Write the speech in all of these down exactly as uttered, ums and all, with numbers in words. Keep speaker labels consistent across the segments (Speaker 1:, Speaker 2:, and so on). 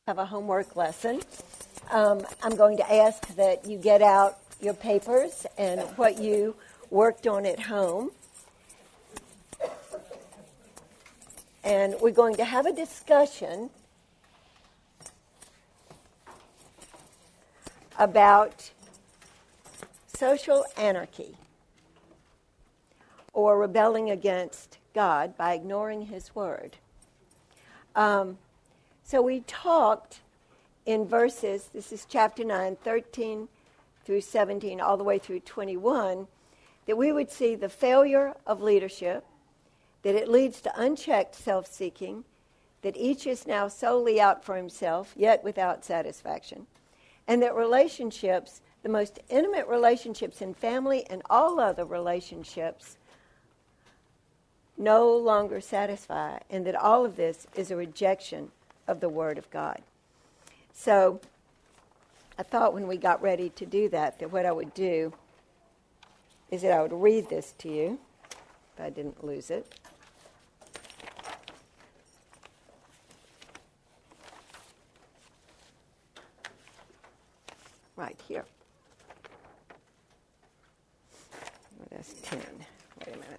Speaker 1: Have a homework lesson. Um, I'm going to ask that you get out your papers and what you worked on at home. And we're going to have a discussion about social anarchy or rebelling against God by ignoring His Word. Um, so we talked in verses, this is chapter nine, thirteen through seventeen, all the way through twenty-one, that we would see the failure of leadership, that it leads to unchecked self-seeking, that each is now solely out for himself, yet without satisfaction, and that relationships, the most intimate relationships in family and all other relationships, no longer satisfy, and that all of this is a rejection of the Word of God. So I thought when we got ready to do that, that what I would do is that I would read this to you, if I didn't lose it. Right here. Oh, that's ten. Wait a minute.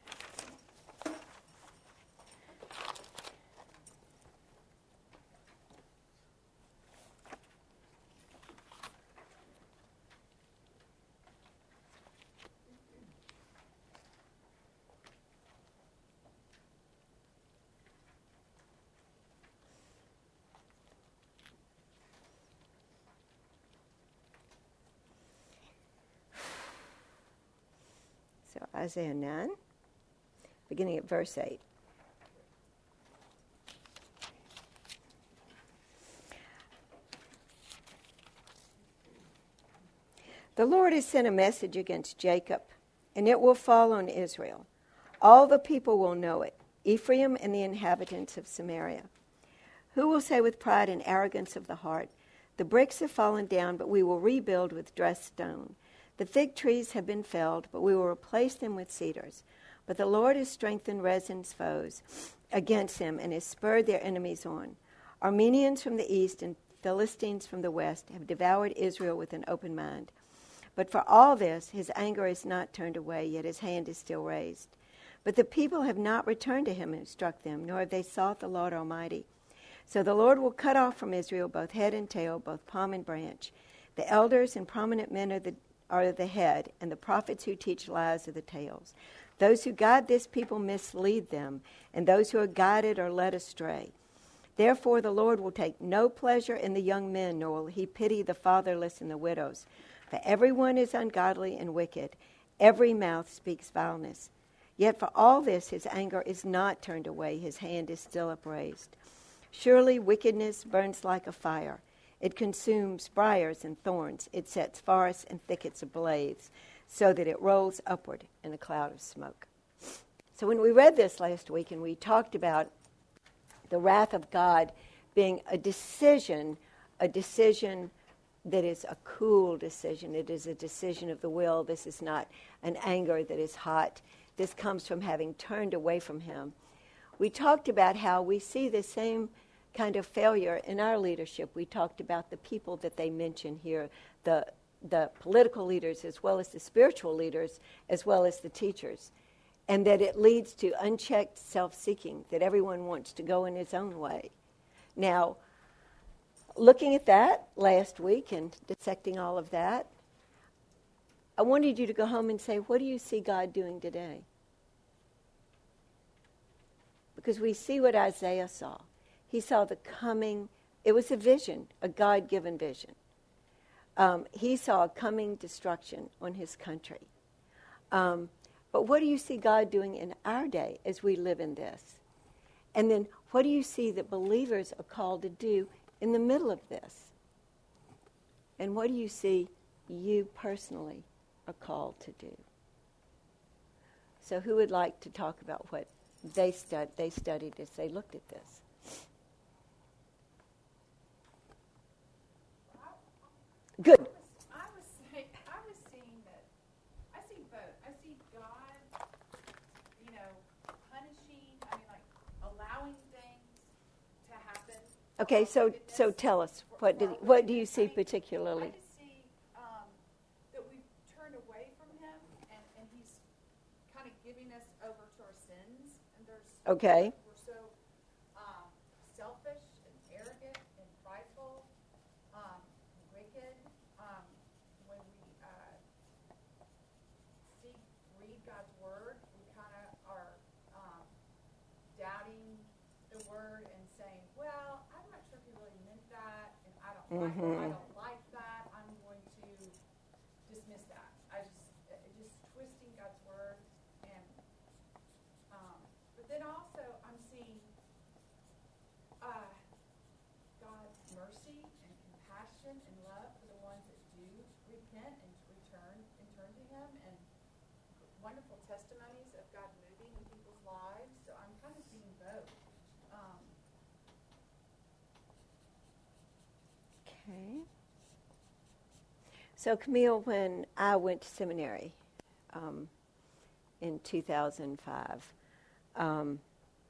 Speaker 1: So Isaiah nine, beginning at verse eight. The Lord has sent a message against Jacob, and it will fall on Israel. All the people will know it, Ephraim and the inhabitants of Samaria. Who will say with pride and arrogance of the heart, the bricks have fallen down, but we will rebuild with dressed stone. The fig trees have been felled, but we will replace them with cedars. But the Lord has strengthened Rezin's foes against him and has spurred their enemies on. Armenians from the east and Philistines from the west have devoured Israel with an open mind. But for all this, his anger is not turned away, yet his hand is still raised. But the people have not returned to him who struck them, nor have they sought the Lord Almighty. So the Lord will cut off from Israel both head and tail, both palm and branch. The elders and prominent men are the are the head, and the prophets who teach lies are the tails. Those who guide this people mislead them, and those who are guided are led astray. Therefore the Lord will take no pleasure in the young men, nor will he pity the fatherless and the widows. For everyone is ungodly and wicked. Every mouth speaks vileness. Yet for all this his anger is not turned away. His hand is still upraised. Surely wickedness burns like a fire. It consumes briars and thorns. It sets forests and thickets ablaze, so that it rolls upward in a cloud of smoke. So when we read this last week and we talked about the wrath of God being a decision, a decision that is a cool decision. It is a decision of the will. This is not an anger that is hot. This comes from having turned away from Him. We talked about how we see the same kind of failure in our leadership. We talked about the people that they mention here, the the political leaders as well as the spiritual leaders as well as the teachers, and that it leads to unchecked self-seeking, that everyone wants to go in his own way. Now, looking at that last week and dissecting all of that, I wanted you to go home and say, what do you see God doing today? Because we see what Isaiah saw. He saw the coming, it was a vision, a God-given vision. Um, he saw a coming destruction on his country. Um, but what do you see God doing in our day as we live in this? And then what do you see that believers are called to do in the middle of this? And what do you see you personally are called to do? So who would like to talk about what they, stud- they studied as they looked at this? Good.
Speaker 2: I was saying, I was seeing that, I see both. I see God, you know, punishing, I mean, like, allowing things to happen
Speaker 1: Okay,
Speaker 2: um,
Speaker 1: so
Speaker 2: fitness
Speaker 1: so tell us,
Speaker 2: for-
Speaker 1: what
Speaker 2: for
Speaker 1: do,
Speaker 2: our
Speaker 1: what do you
Speaker 2: witness.
Speaker 1: see
Speaker 2: I mean,
Speaker 1: particularly?
Speaker 2: I just see um, that we've turned away from him, and, and he's kind of giving us over to our sins. And there's
Speaker 1: Okay.
Speaker 2: we're so um, selfish and arrogant and prideful, um, and wicked. Um, when we uh, seek read God's word, we kind of are um, doubting the word and saying, "Well, I'm not sure if he really meant that, and I don't like
Speaker 1: Mhm.
Speaker 2: I don't like that. I'm going to dismiss that." I just it, it just twisting God's word, and um, but then also I'm seeing uh, God's mercy and compassion and love for the ones that do repent and return and turn to Him, and wonderful testimonies of God moving in people's lives. So I'm kind of seeing both. Um,
Speaker 1: Okay. So Camille, when I went to seminary um, in two thousand five, um,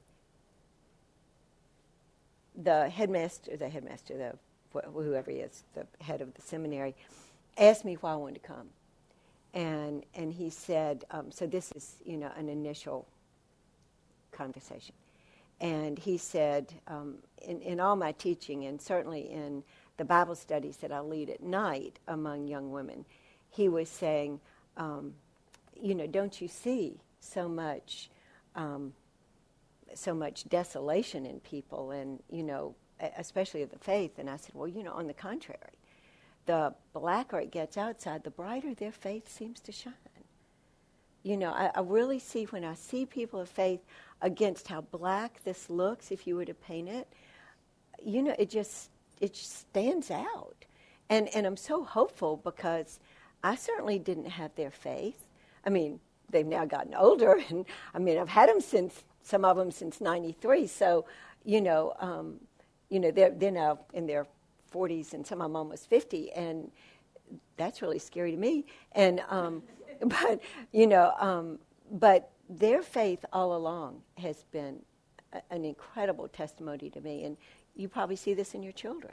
Speaker 1: the headmaster, the headmaster, the wh- whoever he is, the head of the seminary, asked me why I wanted to come, and and he said, um, so this is you know an initial conversation, and he said, um, in in all my teaching, and certainly in the Bible studies that I lead at night among young women, he was saying, um, you know, don't you see so much, um, so much desolation in people, and you know, e- especially of the faith. And I said, well, you know, on the contrary, the blacker it gets outside, the brighter their faith seems to shine. You know, I, I really see when I see people of faith against how black this looks, if you were to paint it, you know, it just it just stands out, and and I'm so hopeful because I certainly didn't have their faith. I mean, they've now gotten older, and I mean, I've had them since some of them since ninety-three. So, you know, um, you know, they're they're now in their forties, and some of them almost fifty, and that's really scary to me. And um, but you know, um, but their faith all along has been a, an incredible testimony to me, and you probably see this in your children.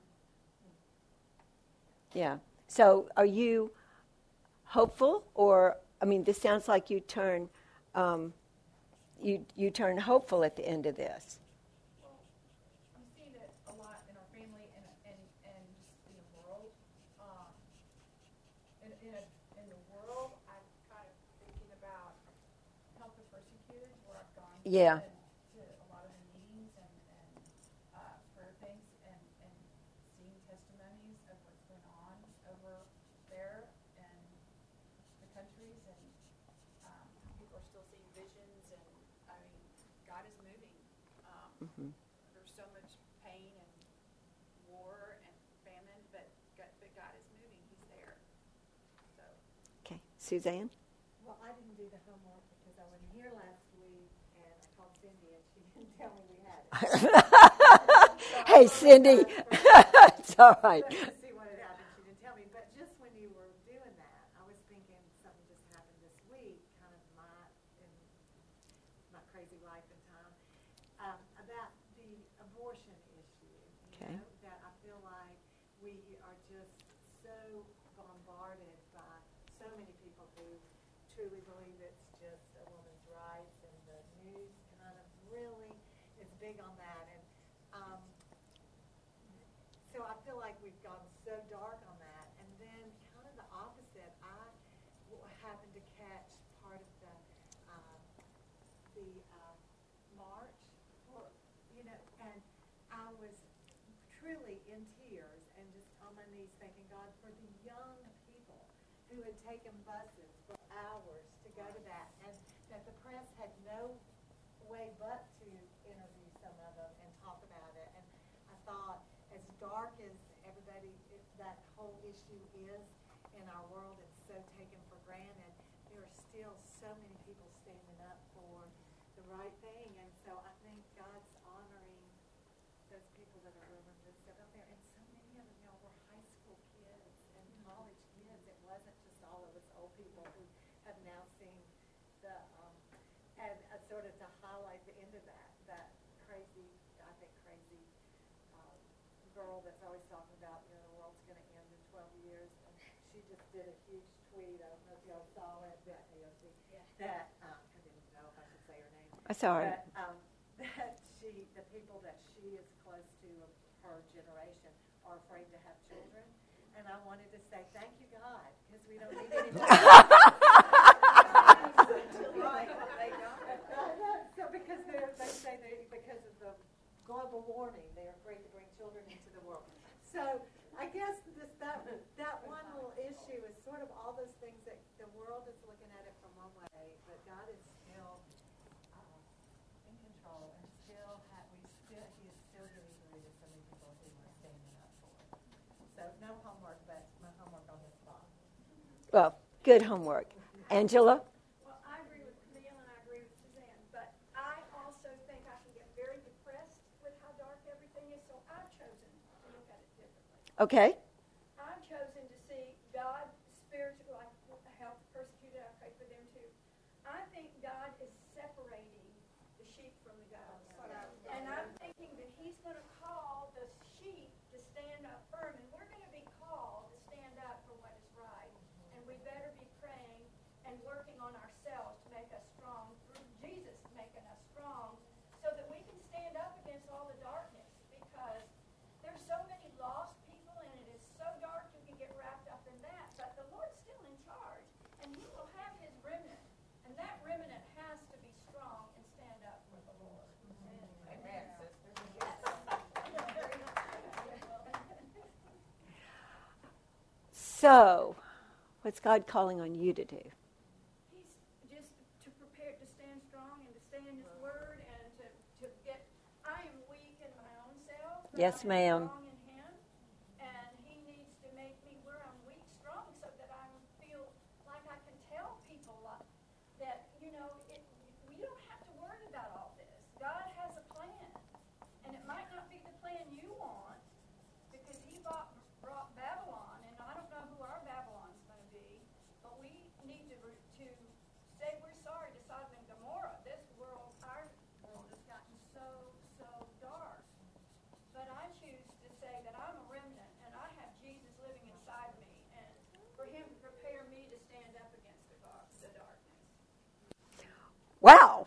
Speaker 1: Yeah. So, are you hopeful, or I mean, this sounds like you turn um, you you turn hopeful at the end of this.
Speaker 2: well, I'm seeing it a lot in our family and and, and just in the world. Um, in in, a, in the world, I'm kind of thinking about help the persecuted, where I've gone
Speaker 1: Yeah.
Speaker 2: and to a lot of the meetings and, and uh, prayer things, and, and seeing testimonies of what's going on over there and the countries, and um, people are still seeing visions, and I mean, God is moving. Um,
Speaker 1: Mm-hmm.
Speaker 2: There's so much pain and war and famine, but God, but God is moving. He's there. So.
Speaker 1: Okay, Suzanne.
Speaker 3: Well, I didn't do the homework because I wasn't here last week, and I called Cindy, and she didn't tell me we had it.
Speaker 1: Hey, Cindy. It's all right.
Speaker 3: But to see what had happened, she didn't tell me. But just when you were doing that, I was thinking something just happened this week, kind of my in my crazy life and time, um, about the abortion issue. You
Speaker 1: Okay.
Speaker 3: know, that I feel like we are just so bombarded by so many people who truly believe it's just a woman's rights, and the news kind of really is big on that. And um, so I feel like we've gone so dark on that. And then kind of the opposite, I w- happened to catch part of the um, the uh, march, for, you know, and I was truly in tears and just on my knees thanking God for the young people who had taken buses for hours to go to that, and that the press had no way but to interview some of them and talk about it. And I thought, as dark as everybody, it, that whole issue is in our world, it's so taken for granted, there are still so many people standing up for the right thing. And so I think God's honoring those people that are willing to step out there. And so many of them, y'all, were high school kids and college kids. It wasn't just all of us old people who have now seen the, um, and uh, sort of to highlight the end of that, that crazy, I think crazy, um, that's always talking about, you know, the world's going to end in twelve years. And she just did a huge tweet. I don't know if y'all saw it, that A O C, yeah. that, um, I didn't know if I should say her name.
Speaker 1: That's all right.
Speaker 3: But, um, that she, the people that she is close to of her generation are afraid to have children. And I wanted to say, thank you, God, because we don't need any more. Right. So because they're, they say they, because of the global warming, they're afraid to bring children into the world. So I guess this that that one little issue is sort of all those things that the world is looking at it from one way, but God is still uh, in control, and still ha- we still He is still giving glory to so many people who are standing up for it. So no homework, but my homework on this spot.
Speaker 1: Well, good homework. Angela?
Speaker 4: Well, I agree with Camille and I agree with Suzanne, but I also think I can get very depressed with how dark everything is, so I've chosen to look at it differently.
Speaker 1: Okay.
Speaker 4: I've chosen to see God spiritually, like help persecuted, I pray for them too. I think God is separating the sheep from the goats. And I'm thinking that He's going to call the sheep to stand up firm, and we're going to be called to stand up for what is right. And we better be praying and working on ourselves to make us strong, through Jesus making us strong, so that we can stand up against all the darkness, because there's so many lost people and it is so dark you can get wrapped up in that. But the Lord's still in charge, and He will have His remnant, and that remnant has to be strong and stand up for the Lord.
Speaker 2: Amen, sister.
Speaker 1: So, what's God calling on you to do?
Speaker 4: He's just to prepare to stand strong and to stay in His Word and to, to get. I am weak in my own self. but
Speaker 1: Yes,
Speaker 4: I am
Speaker 1: ma'am.
Speaker 4: Strong in Him, and He needs to make me where I'm weak strong, so that I feel like I can tell people like, that you know it. We don't have to worry about all this. God has a plan, and it might not be the plan you want, because He bought, brought Babylon, and I don't know who our Babylon's going to be, but we need to to say we're sorry to Sodom and Gomorrah. This world, our world, has gotten so so dark. But I choose to say that I'm a remnant, and I have Jesus living inside me, and for Him to prepare me to stand up against the dark, the darkness.
Speaker 1: Wow.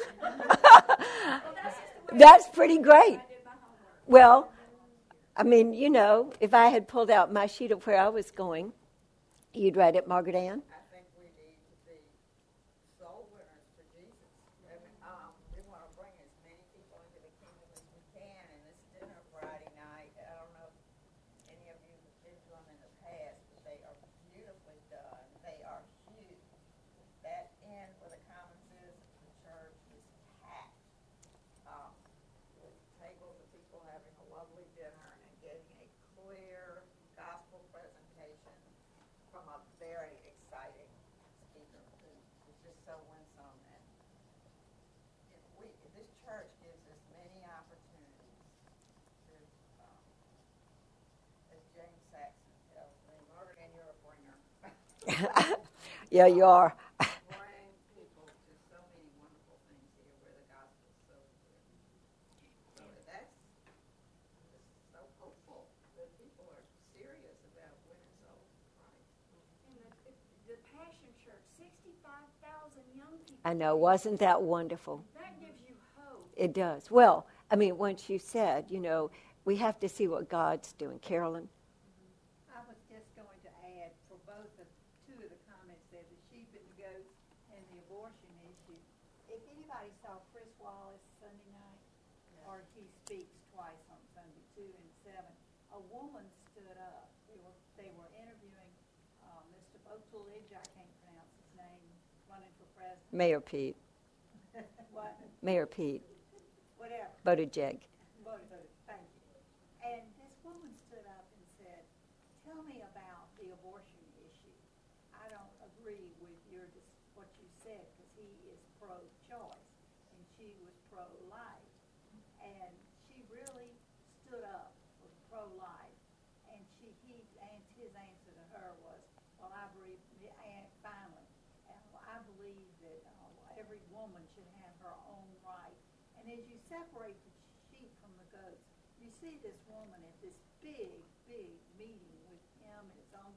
Speaker 4: Well, that's just the way
Speaker 1: That's pretty great.
Speaker 4: I did my homework.
Speaker 1: Well, I mean, you know, if I had pulled out my sheet of where I was going, you'd write it, Margaret Ann?
Speaker 5: I think we need to be soul winners for Jesus. I mean, um, we want to bring as many people into the kingdom as we can. And this dinner Friday night, I don't know if any of you have been to them in the past, but they are beautifully done. They are huge. That inn where the Commons is, the church is packed. Um, with tables of people having a lovely dinner and getting a clear gospel presentation from a very exciting speaker who is just so winsome. And if we, if this church gives us many opportunities to, um, as James Saxon tells me, Margaret, and you're a bringer,
Speaker 1: Yeah, you are.
Speaker 5: bring people to so many wonderful things here where the gospel is so clear. So that's just so hopeful that people are serious about winning souls to Christ.
Speaker 4: And the, the Passion Church, sixty-five thousand young people.
Speaker 1: I know. Wasn't that wonderful?
Speaker 4: That gives you hope.
Speaker 1: It does. Well, I mean, once you said, you know, we have to see what God's doing. Carolyn?
Speaker 6: I was just going to add for both of two of the comments there, the sheep and the goats and the abortion issue. If anybody saw Chris Wallace Sunday night, or he speaks twice on Sunday, two and seven, a woman stood up. They were they were interviewing uh, Mister Buttigieg, I can't pronounce his name, running for president.
Speaker 1: Mayor Pete.
Speaker 6: What?
Speaker 1: Mayor Pete.
Speaker 6: Whatever.
Speaker 1: Buttigieg.
Speaker 6: Voted, thank you. And this woman stood up and said, tell me about the abortion issue. I don't agree with your dis- what you said, because he is pro-choice, and she was pro-life. And she really stood up for pro-life. And she, he, and his answer to her was, well, I believe, and finally, uh, I believe that uh, every woman should have her own right. And as you separate the sheep from the goats, you see this woman at this big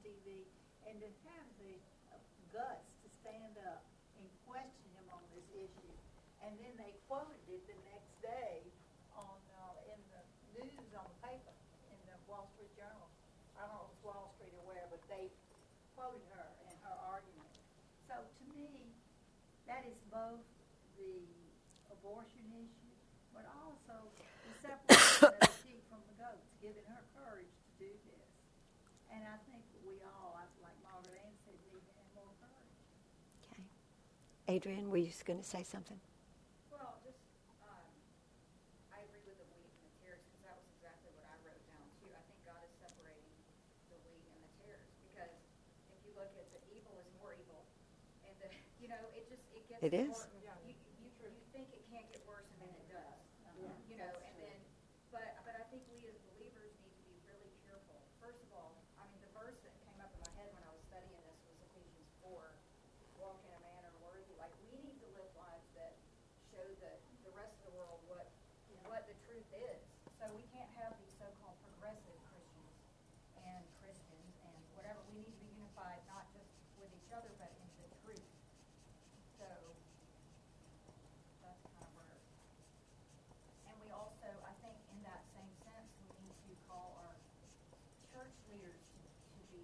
Speaker 6: T V, and to have the uh, guts to stand up and question him on this issue. And then they quoted it the next day on, uh, in the news on the paper, in the Wall Street Journal. I don't know if it's Wall Street or where, but they quoted her and her argument. So to me, that is both the abortion issue, but also the separation of the sheep from the goats, giving her courage to do this. And I think that we all, like Margaret Ann said, need to have more courage.
Speaker 1: Okay. Adrian, were you just going to say something?
Speaker 7: Well, just, um, I agree with the wheat and the tares, because that was exactly what I wrote down too. I think God is separating the wheat and the tares, because if you look at the evil is more evil, and the, you know, it just, it gets
Speaker 1: It is.
Speaker 7: more, you, you, you think it can't get worse, and then it does, you know, and then, but, but I think we as believers need to be really careful. First of all, I mean, the verse that came up in my head when I was studying this was Ephesians four, walk in a manner worthy. Like, we need to live lives that show the, the rest of the world what, what the truth is. So we can't have these so-called progressive Christians and Christians and whatever. We need to be unified, not just with each other, but in the truth. So that's kind of where. And we also, I think, in that same sense, we need to call our church leaders to, to be,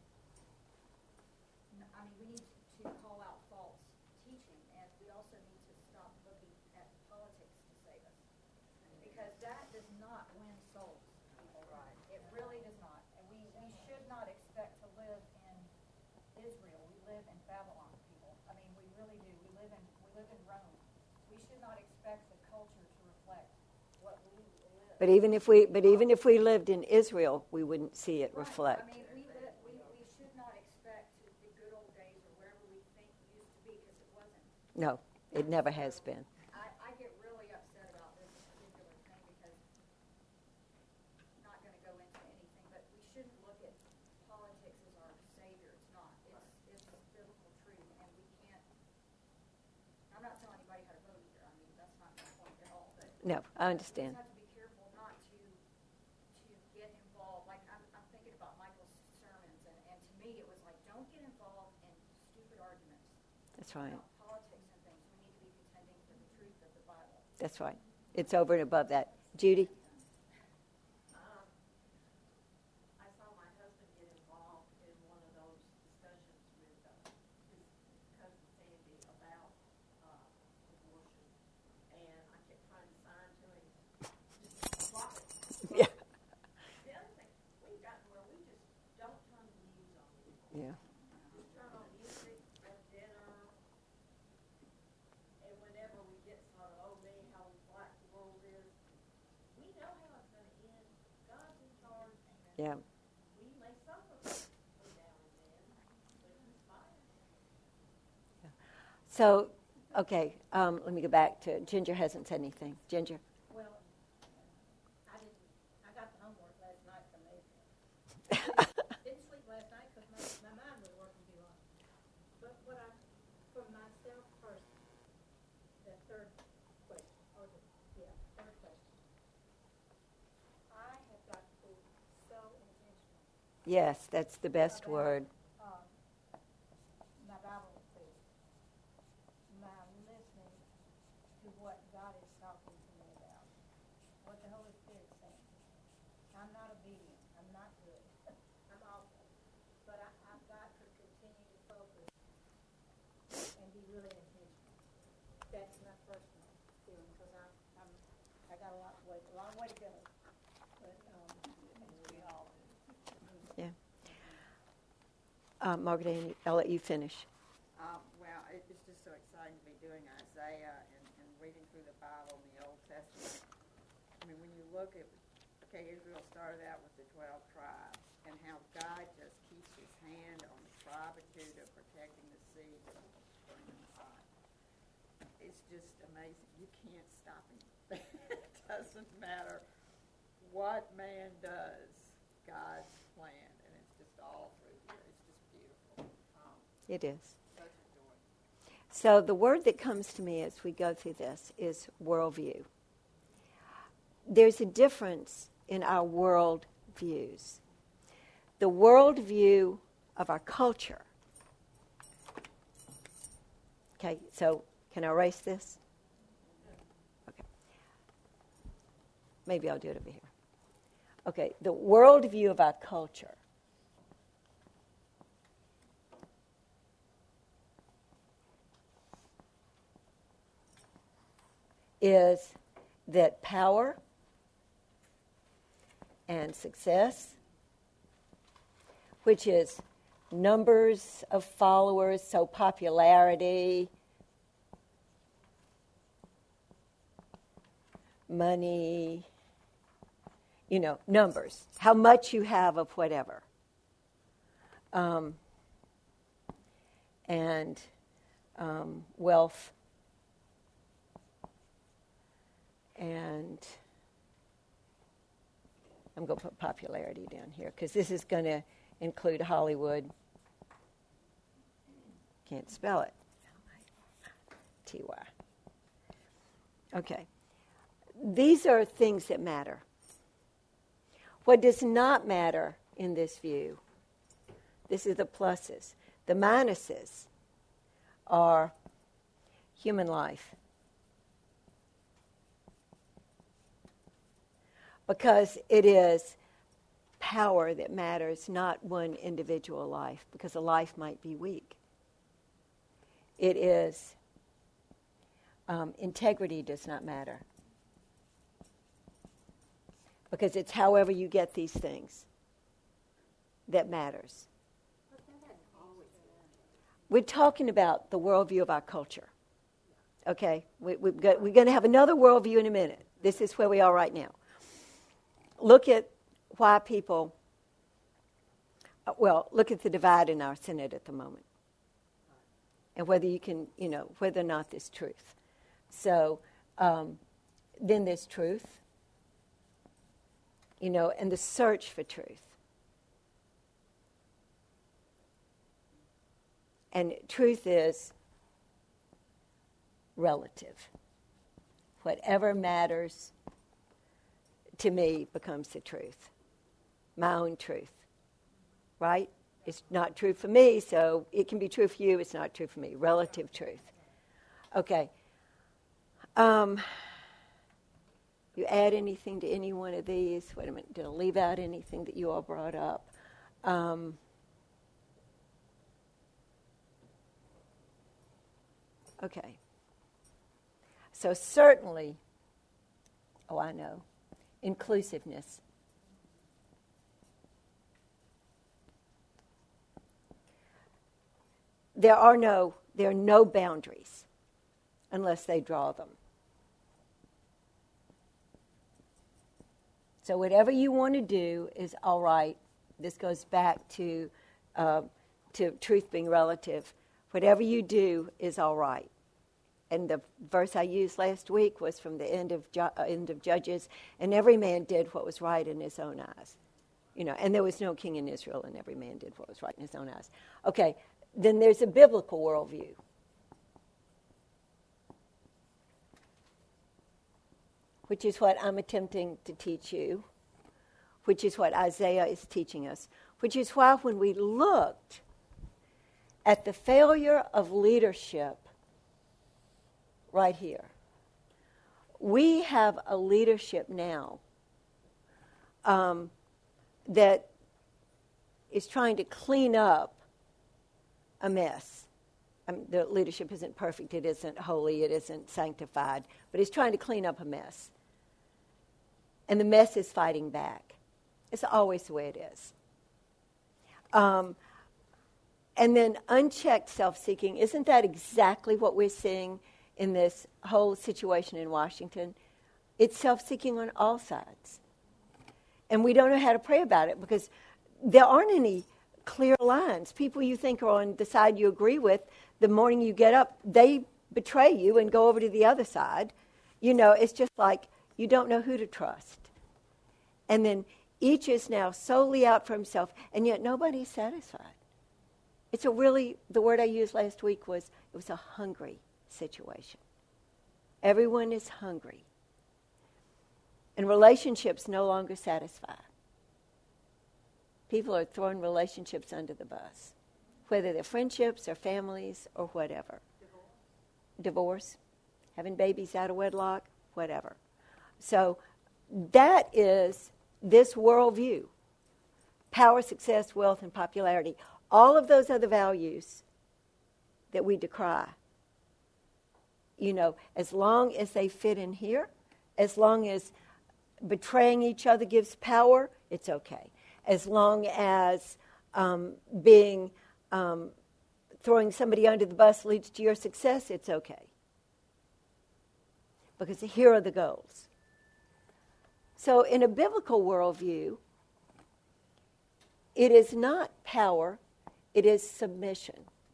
Speaker 7: n- I mean, we need to call out false teaching, and we also need to stop looking at politics to save us. Because that does not win souls, people. Right. It really does not. And we, we should not expect to live in Israel. We live in Babylon, people. I mean, we really do. We live in we live in Rome. We should not expect the culture to reflect what we live.
Speaker 1: But even if we, but even if we lived in Israel, we wouldn't see it
Speaker 7: Right.
Speaker 1: reflect.
Speaker 7: I mean, we, live, we we should not expect to the good old days or wherever we think used to be, because it wasn't.
Speaker 1: No, it never has been.
Speaker 7: I, I get really upset about this particular thing because I'm not going to go into anything, but we shouldn't look at politics as our savior. It's not. It's it's biblical truth, and we can't. I'm not telling anybody how to vote either. I mean, that's not my point at all. But
Speaker 1: No, I
Speaker 7: we
Speaker 1: understand.
Speaker 7: just have to be careful not to to get involved. Like I'm, I'm thinking about Michael's sermons, and, and to me it was like, don't get involved in stupid arguments
Speaker 1: That's right.
Speaker 7: about politics and things. We need to be contending for the truth of the Bible.
Speaker 1: That's right. It's over and above that. Judy?
Speaker 3: Um, I saw my husband get involved in one of those discussions with uh, his cousin Sandy about uh, abortion, and I kept trying to sign to him, just block it.
Speaker 1: Yeah.
Speaker 3: The other thing, we've gotten where we just don't turn the news on anymore.
Speaker 1: Yeah.
Speaker 3: Just turn on music at dinner, and whenever we get sort of, oh, me, how black the world is, we know how it's going to end. God's in charge, and
Speaker 1: Yeah.
Speaker 3: we may suffer from now and then, but He's fine.
Speaker 1: So, okay, um, let me go back to Ginger hasn't said anything. Ginger?
Speaker 6: Well, I didn't, I got the homework last night from Adrian. Didn't sleep last night because my, my mind was working too long. But what I, for myself personally, the third question, or the, yeah, third question. I have got to be so intentional
Speaker 1: Yes, that's the best
Speaker 6: about,
Speaker 1: word.
Speaker 6: um, my Bible reading, my listening to what God is talking to me about, what the Holy Spirit is saying. I'm not obedient. I'm not good. I'm awful. But I, I've got to continue to focus and be really intentional. That's my personal feeling, because I'm, I'm, I got a lot way, a long way to go. But um, we all do.
Speaker 1: Yeah. Uh, Margaret Ann, I'll let you finish.
Speaker 5: Um, well, it, it's just so exciting to be doing Isaiah and, and reading through the Bible in the Old Testament. I mean, when you look at, okay, Israel started out with the twelve tribes, and how God just keeps His hand on the tribe of Judah, protecting the seed that will bring the Messiah. It's just amazing. You can't stop Him. It doesn't matter what man does. God's plan, and it's just all through here. It's just beautiful. Um,
Speaker 1: It is.
Speaker 5: such a joy.
Speaker 1: So the word that comes to me as we go through this is worldview. There's a difference in our world views. The worldview of our culture. Okay, so can I erase this? Okay. Maybe I'll do it over here. Okay, the worldview of our culture is that power and success, which is numbers of followers, so popularity, money, you know, numbers, how much you have of whatever. Um, and um, wealth and I'm going to put popularity down here because this is going to include Hollywood. Can't spell it. T Y. Okay. These are things that matter. What does not matter in this view, this is the pluses. The minuses are human life. Because it is power that matters, not one individual life, because a life might be weak. It is um, integrity does not matter. Because it's however you get these things that matters. We're talking about the worldview of our culture. Okay? We, we've got, we're going to have another worldview in a minute. This is where we are right now. Look at why people, uh, well, look at the divide in our Senate at the moment. And whether you can, you know, whether or not there's truth. So um, then there's truth, you know, and the search for truth. And truth is relative. Whatever matters to me becomes the truth. My own truth. Right? It's not true for me, so it can be true for you. It's not true for me. Relative truth. Okay. Um, you add anything to any one of these? Wait a minute. Did I leave out anything that you all brought up? Um, okay. So certainly, oh, I know. Inclusiveness. There are no there are no boundaries unless they draw them. So whatever you want to do is all right. This goes back to uh, to truth being relative. Whatever you do is all right. And the verse I used last week was from the end of Ju- uh, end of Judges, and every man did what was right in his own eyes. You know, and there was no king in Israel, and every man did what was right in his own eyes. Okay, then there's a biblical worldview. Which is what I'm attempting to teach you, which is what Isaiah is teaching us, which is why when we looked at the failure of leadership right here, we have a leadership now um, that is trying to clean up a mess. I mean, the leadership isn't perfect, it isn't holy, it isn't sanctified, but it's trying to clean up a mess. And the mess is fighting back. It's always the way it is. Um, and then unchecked self-seeking, isn't that exactly what we're seeing in this whole situation in Washington? It's self-seeking on all sides. And we don't know how to pray about it because there aren't any clear lines. People you think are on the side you agree with, the morning you get up, they betray you and go over to the other side. You know, it's just like you don't know who to trust. And then each is now solely out for himself, and yet nobody's satisfied. It's a really, the word I used last week was, it was a hungry situation. Everyone is hungry. And relationships no longer satisfy. people are throwing relationships under the bus, whether they're friendships or families or whatever. Divorce. Divorce, having babies out of wedlock, whatever. So that is this worldview. Power, success, wealth, and popularity. All of those other values that we decry. You know, as long as they fit in here, as long as betraying each other gives power, it's okay. As long as um, being, um, throwing somebody under the bus leads to your success, it's okay. Because here are the goals. So in a biblical worldview, it is not power, it is submission.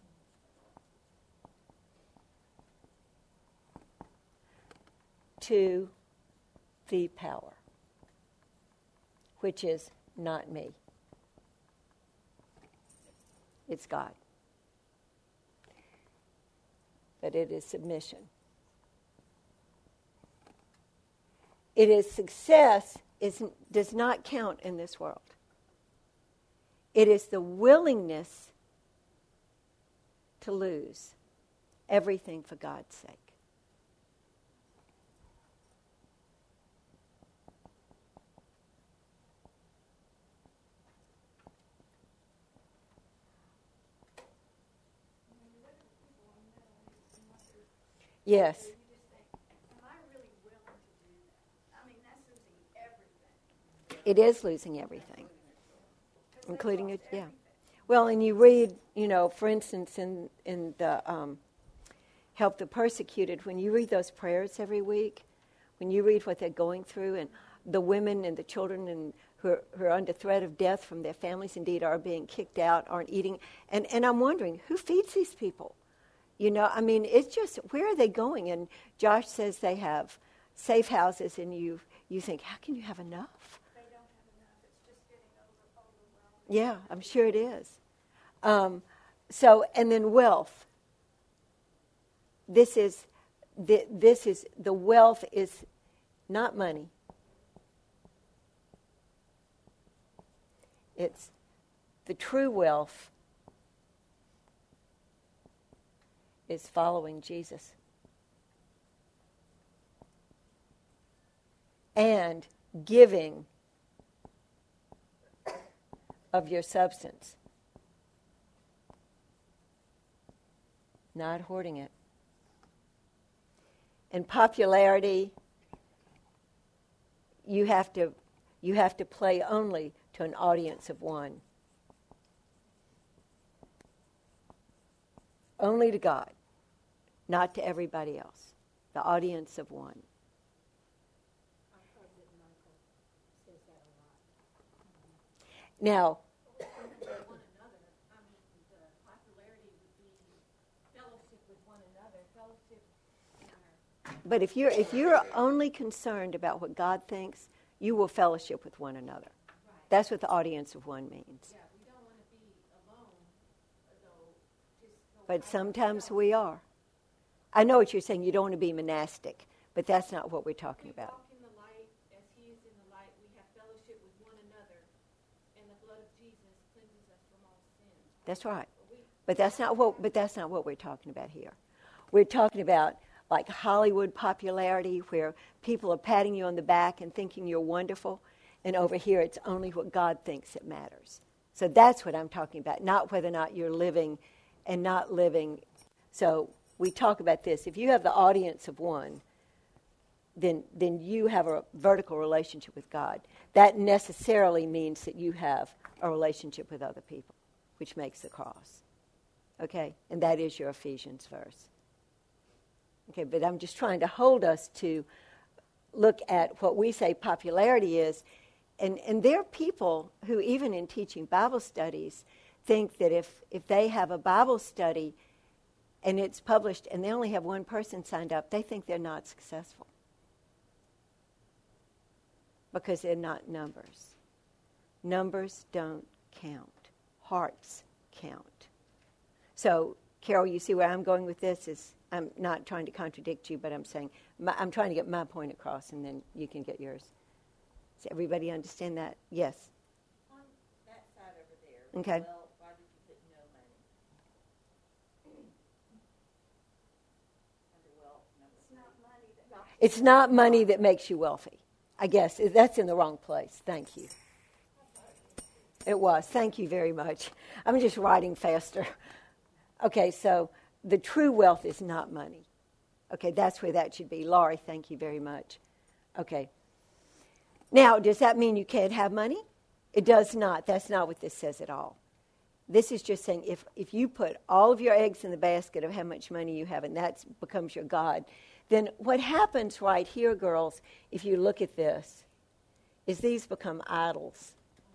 Speaker 1: To the power, which is not me. It's God. But it is submission. It is success is, does not count in this world. It is the willingness to lose everything for God's sake. Yes.
Speaker 4: Am I really willing to do that? I mean, that's losing everything.
Speaker 1: It is losing everything, including it. Yeah. Well, and you read, you know, for instance, in in the um, Help the Persecuted, when you read those prayers every week, when you read what they're going through, and the women and the children and who are, who are under threat of death from their families, indeed, are being kicked out, aren't eating, and and I'm wondering who feeds these people. You know, I mean, it's just, where are they going? And Josh says they have safe houses, and you you think, how can you have enough?
Speaker 4: They don't have enough. It's just getting over, overwhelming.
Speaker 1: Yeah, I'm sure it is. Um, so, and then wealth. This is, the, this is, the wealth is not money. It's the true wealth is following Jesus. And giving of your substance. Not hoarding it. And popularity, you have to you have to play only to an audience of one. Only to God, not to everybody else. The audience of one. Now,
Speaker 2: one another. I mean, the popularity would be fellowship with one another, fellowship in our
Speaker 1: but if you're if you're only concerned about what God thinks, you will fellowship with one another.
Speaker 2: Right.
Speaker 1: That's what the audience of one means.
Speaker 2: Yeah, we don't want to be alone, though. Just go
Speaker 1: But
Speaker 2: by
Speaker 1: sometimes
Speaker 2: ourselves.
Speaker 1: we are. I know what you're saying. You don't want to be monastic, but that's not what we're talking
Speaker 2: We
Speaker 1: about.
Speaker 2: walk in the light as He is in the light. We have fellowship with one another, and the blood of Jesus cleanses us from all sin.
Speaker 1: That's right.
Speaker 2: But we,
Speaker 1: But that's not what but that's not what we're talking about here. We're talking about like Hollywood popularity, where people are patting you on the back and thinking you're wonderful, and over here it's only what God thinks that matters. So that's what I'm talking about, not whether or not you're living and not living. So we talk about this. If you have the audience of one, then then you have a vertical relationship with God. That necessarily means that you have a relationship with other people, which makes the cross. Okay? And that is your Ephesians verse. Okay, but I'm just trying to hold us to look at what we say popularity is. And, and there are people who, even in teaching Bible studies, think that if, if they have a Bible study and it's published and they only have one person signed up, they think they're not successful because they're not numbers. Numbers don't count. Hearts count. So, Carol, you see where I'm going with this is I'm not trying to contradict you, but I'm saying my, I'm trying to get my point across, and then you can get yours. Does everybody understand that? Yes.
Speaker 5: On that side
Speaker 1: Okay.
Speaker 5: Well, why did you put no money? Under wealth, number
Speaker 4: It's
Speaker 5: three.
Speaker 4: not money that God.
Speaker 1: It's not money that makes you wealthy. I guess that's in the wrong place. Thank you. It was. Thank you very much. I'm just writing faster. Okay, so the true wealth is not money. Okay, that's where that should be. Laurie, thank you very much. Okay. Now, does that mean you can't have money? It does not. That's not what this says at all. This is just saying if, if you put all of your eggs in the basket of how much money you have and that becomes your God, then what happens right here, girls, if you look at this, is these become idols.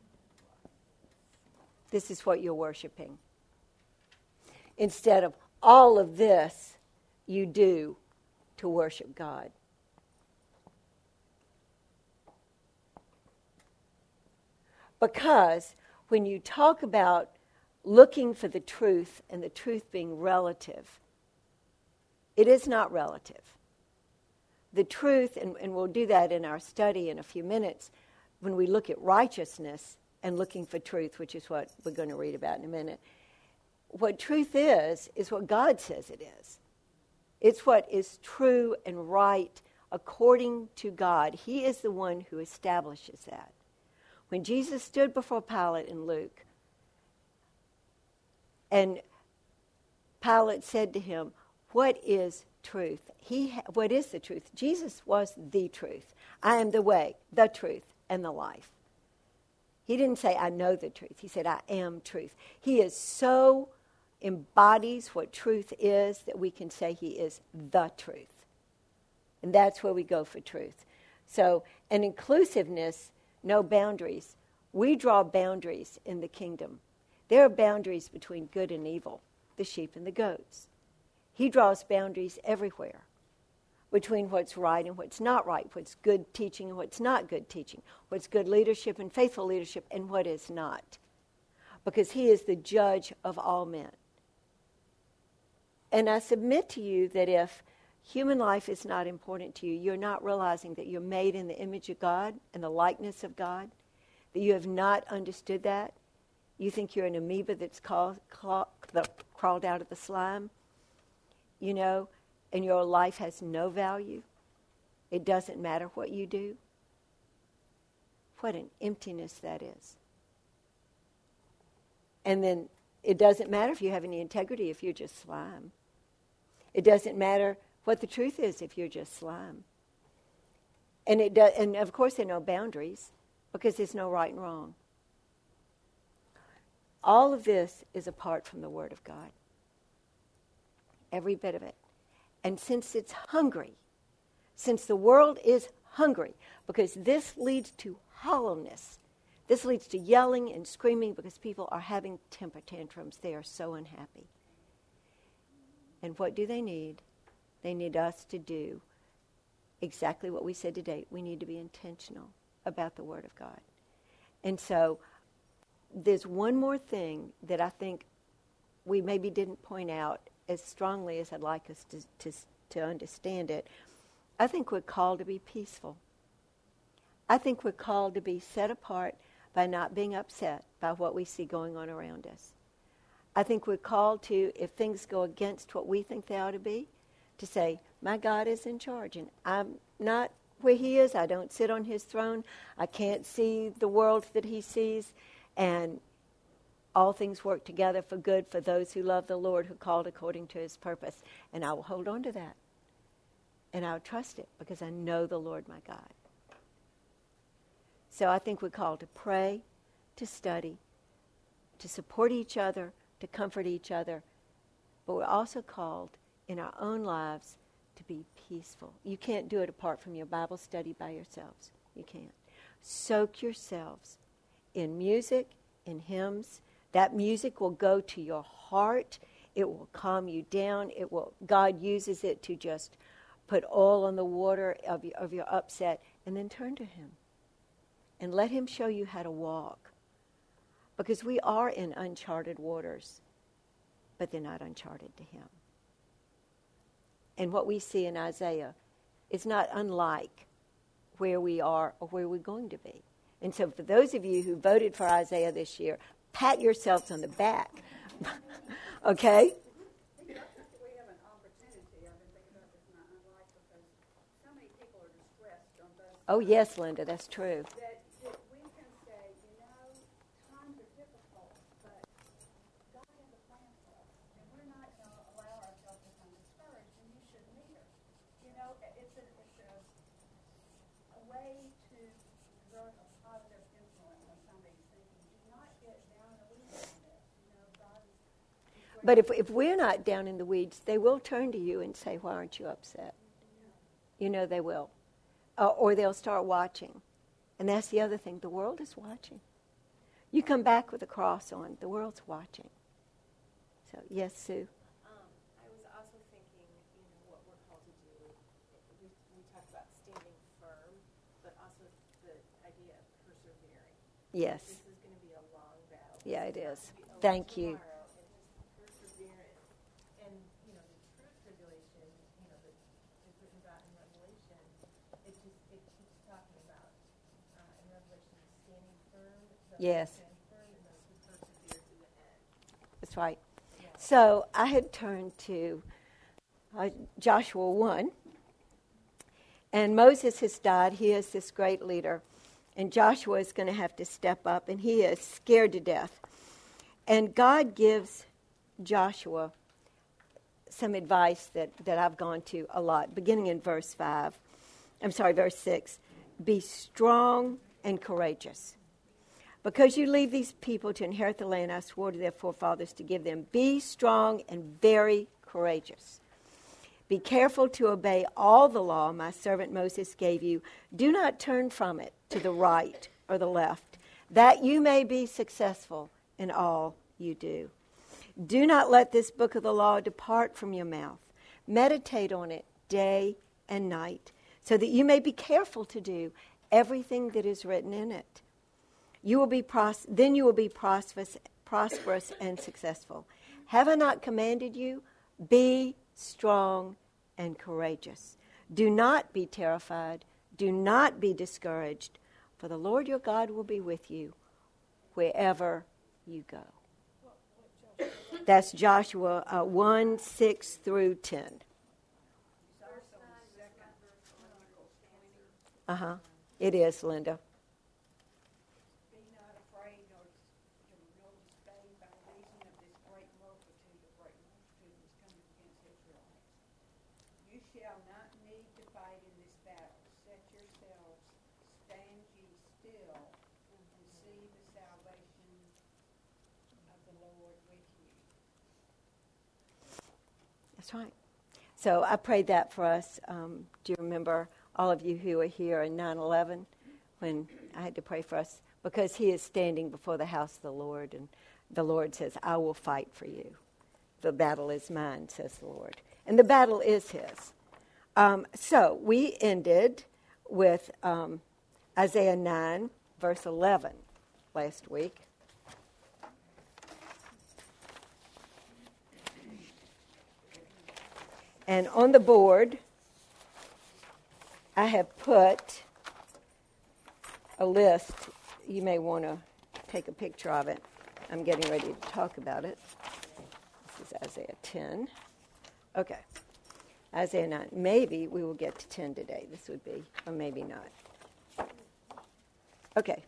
Speaker 1: This is what you're worshiping. Instead of all of this you do to worship God. Because when you talk about looking for the truth and the truth being relative, it is not relative. The truth, and, and we'll do that in our study in a few minutes, when we look at righteousness and looking for truth, which is what we're going to read about in a minute. What truth is, is what God says it is. It's what is true and right according to God. He is the one who establishes that. When Jesus stood before Pilate in Luke, and Pilate said to him, what is truth? He, ha- what is the truth? Jesus was the truth. I am the way, the truth, and the life. He didn't say, I know the truth. He said, I am truth. He is so embodies what truth is that we can say he is the truth. And that's where we go for truth. So, an inclusiveness, no boundaries. We draw boundaries in the kingdom. There are boundaries between good and evil, the sheep and the goats. He draws boundaries everywhere between what's right and what's not right, what's good teaching and what's not good teaching, what's good leadership and faithful leadership and what is not. Because he is the judge of all men. And I submit to you that if human life is not important to you, you're not realizing that you're made in the image of God and the likeness of God, that you have not understood that. You think you're an amoeba that's called, crawl, crawled out of the slime, you know, and your life has no value. It doesn't matter what you do. What an emptiness that is. And then it doesn't matter if you have any integrity if you're just slime. It doesn't matter what the truth is if you're just slime. And it does, and of course there are no boundaries because there's no right and wrong. All of this is apart from the Word of God. Every bit of it. And since it's hungry, since the world is hungry, because this leads to hollowness, this leads to yelling and screaming because people are having temper tantrums. They are so unhappy. And what do they need? They need us to do exactly what we said today. We need to be intentional about the Word of God. And so there's one more thing that I think we maybe didn't point out as strongly as I'd like us to, to, to understand it. I think we're called to be peaceful. I think we're called to be set apart by not being upset by what we see going on around us. I think we're called to, if things go against what we think they ought to be, to say, my God is in charge, and I'm not where he is. I don't sit on his throne. I can't see the world that he sees, and all things work together for good for those who love the Lord, who are called according to his purpose. And I will hold on to that, and I'll trust it because I know the Lord my God. So I think we're called to pray, to study, to support each other, to comfort each other, but we're also called in our own lives to be peaceful. You can't do it apart from your Bible study by yourselves. You can't. Soak yourselves in music, in hymns. That music will go to your heart. It will calm you down. It will. God uses it to just put oil on the water of your, of your upset, and then turn to him and let him show you how to walk. Because we are in uncharted waters, but they're not uncharted to him. And what we see in Isaiah is not unlike where we are or where we're going to be. And so for those of you who voted for Isaiah this year, pat yourselves on the back. Okay?
Speaker 8: We have an opportunity. I've been thinking about this in my own life because so many people are distressed on both sides.
Speaker 1: Oh, yes, Linda, that's true.
Speaker 8: That, that we can say, you know, times are difficult, but God has a plan for us. And we're not going to allow ourselves to become discouraged, and you shouldn't either. You know, it's a, it's a, a way to exert a positive influence on somebody's thinking. Do not get down the weeds on this. You know, God is...
Speaker 1: But if if we're not down in the weeds, they will turn to you and say, why aren't you upset? You know they will. Uh, or they'll start watching. And that's the other thing. The world is watching. You come back with a cross on. The world's watching. So, yes, Sue?
Speaker 9: Um, I was also thinking, you know, what we're called to do. We, we talk about standing firm, but also the idea of persevering.
Speaker 1: Yes.
Speaker 9: This is going to be a long battle.
Speaker 1: Yeah, it
Speaker 9: It's
Speaker 1: is.
Speaker 9: not gonna be over
Speaker 1: Thank you.
Speaker 9: tomorrow, and just perseverance. And, you know, the true tribulation, you know, that is written about in Revelation, it just, it keeps talking about, uh, in Revelation, standing firm. those who
Speaker 1: Yes.
Speaker 9: stand firm and those who persevere to the end.
Speaker 1: That's right. So I had turned to uh, Joshua one. And Moses has died. He is this great leader. And Joshua is going to have to step up. And he is scared to death. And God gives Joshua some advice that, that I've gone to a lot, beginning in verse five. I'm sorry, verse six. Be strong and courageous. Because you leave these people to inherit the land I swore to their forefathers to give them, be strong and very courageous. Be careful to obey all the law my servant Moses gave you. Do not turn from it to the right or the left, that you may be successful in all you do. Do not let this book of the law depart from your mouth. Meditate on it day and night, so that you may be careful to do everything that is written in it. You will be pros- then you will be prosperous, prosperous and successful. Have I not commanded you? Be strong and courageous. Do not be terrified. Do not be discouraged, for the Lord your God will be with you wherever you go. That's Joshua uh, one, six through ten. Uh-huh. It is, Linda.
Speaker 8: Be not afraid nor nor dismayed by reason of this great multitude, the great multitude that is coming against Israelites. You shall not need to fight in this battle. Set yourselves, stand ye still, and see the salvation of the Lord with you.
Speaker 1: That's right. So I prayed that for us. Um, do you remember all of you who were here in nine eleven when I had to pray for us? Because he is standing before the house of the Lord, and the Lord says, I will fight for you. The battle is mine, says the Lord. And the battle is his. Um, so we ended with um, Isaiah nine, verse eleven last week. And on the board, I have put a list. You may want to take a picture of it. I'm getting ready to talk about it. This is Isaiah ten. Okay. Isaiah nine. Maybe we will get to ten today. This would be, or maybe not. Okay.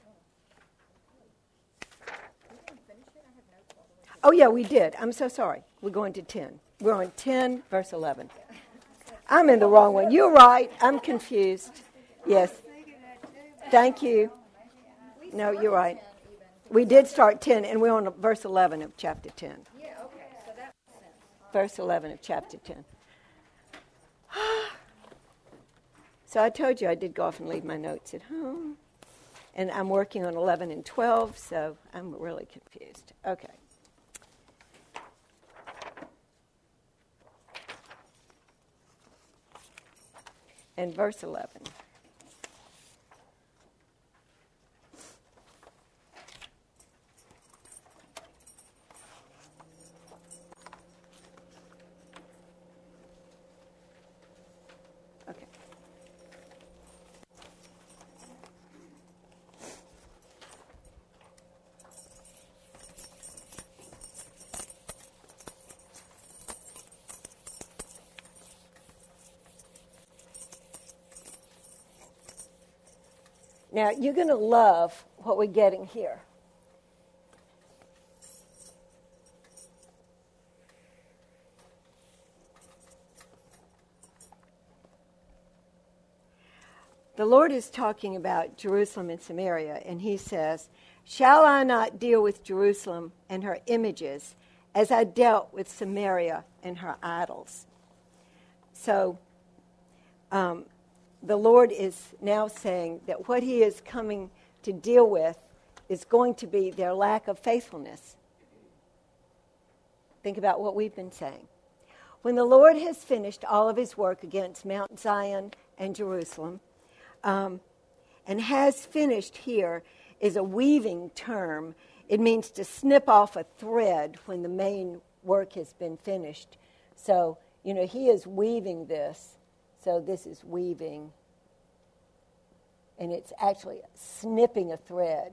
Speaker 1: Oh, yeah, we did. I'm so sorry. We're going to ten. We're on ten, verse eleven. I'm in the wrong one. You're right. I'm confused. Yes. Thank you. No, you're right. We did start ten, and we're on verse eleven of chapter ten.
Speaker 7: Yeah, okay, so that makes sense.
Speaker 1: Verse eleven of chapter ten. So I told you I did go off and leave my notes at home. And I'm working on eleven and twelve, so I'm really confused. Okay. And verse eleven. Okay. Now, you're going to love what we're getting here. The Lord is talking about Jerusalem and Samaria, and he says, "Shall I not deal with Jerusalem and her images as I dealt with Samaria and her idols?" So um, the Lord is now saying that what he is coming to deal with is going to be their lack of faithfulness. Think about what we've been saying. When the Lord has finished all of his work against Mount Zion and Jerusalem, Um, and has finished here is a weaving term. It means to snip off a thread when the main work has been finished. So, you know, he is weaving this. So this is weaving. And it's actually snipping a thread.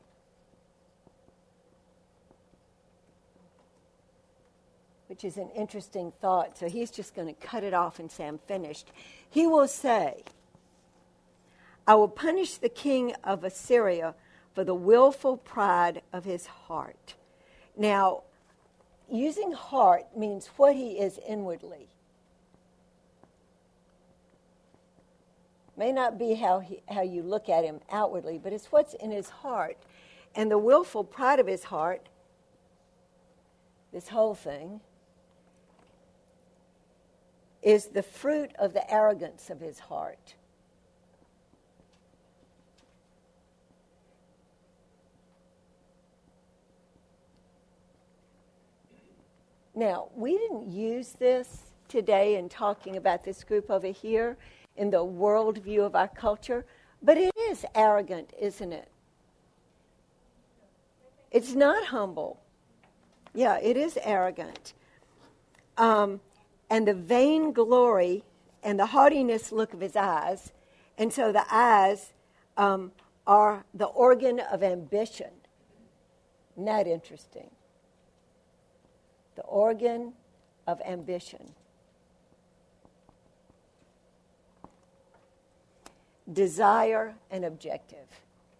Speaker 1: Which is an interesting thought. So he's just going to cut it off and say, I'm finished. He will say, I will punish the king of Assyria for the willful pride of his heart. Now, using heart means what he is inwardly. May not be how he, how you look at him outwardly, but it's what's in his heart. And the willful pride of his heart, this whole thing, is the fruit of the arrogance of his heart. Now, we didn't use this today in talking about this group over here in the worldview of our culture, but it is arrogant, isn't it? It's not humble. Yeah, it is arrogant. Um, and the vain glory and the haughtiness look of his eyes, and so the eyes um, are the organ of ambition. Isn't that interesting? The organ of ambition. Desire and objective.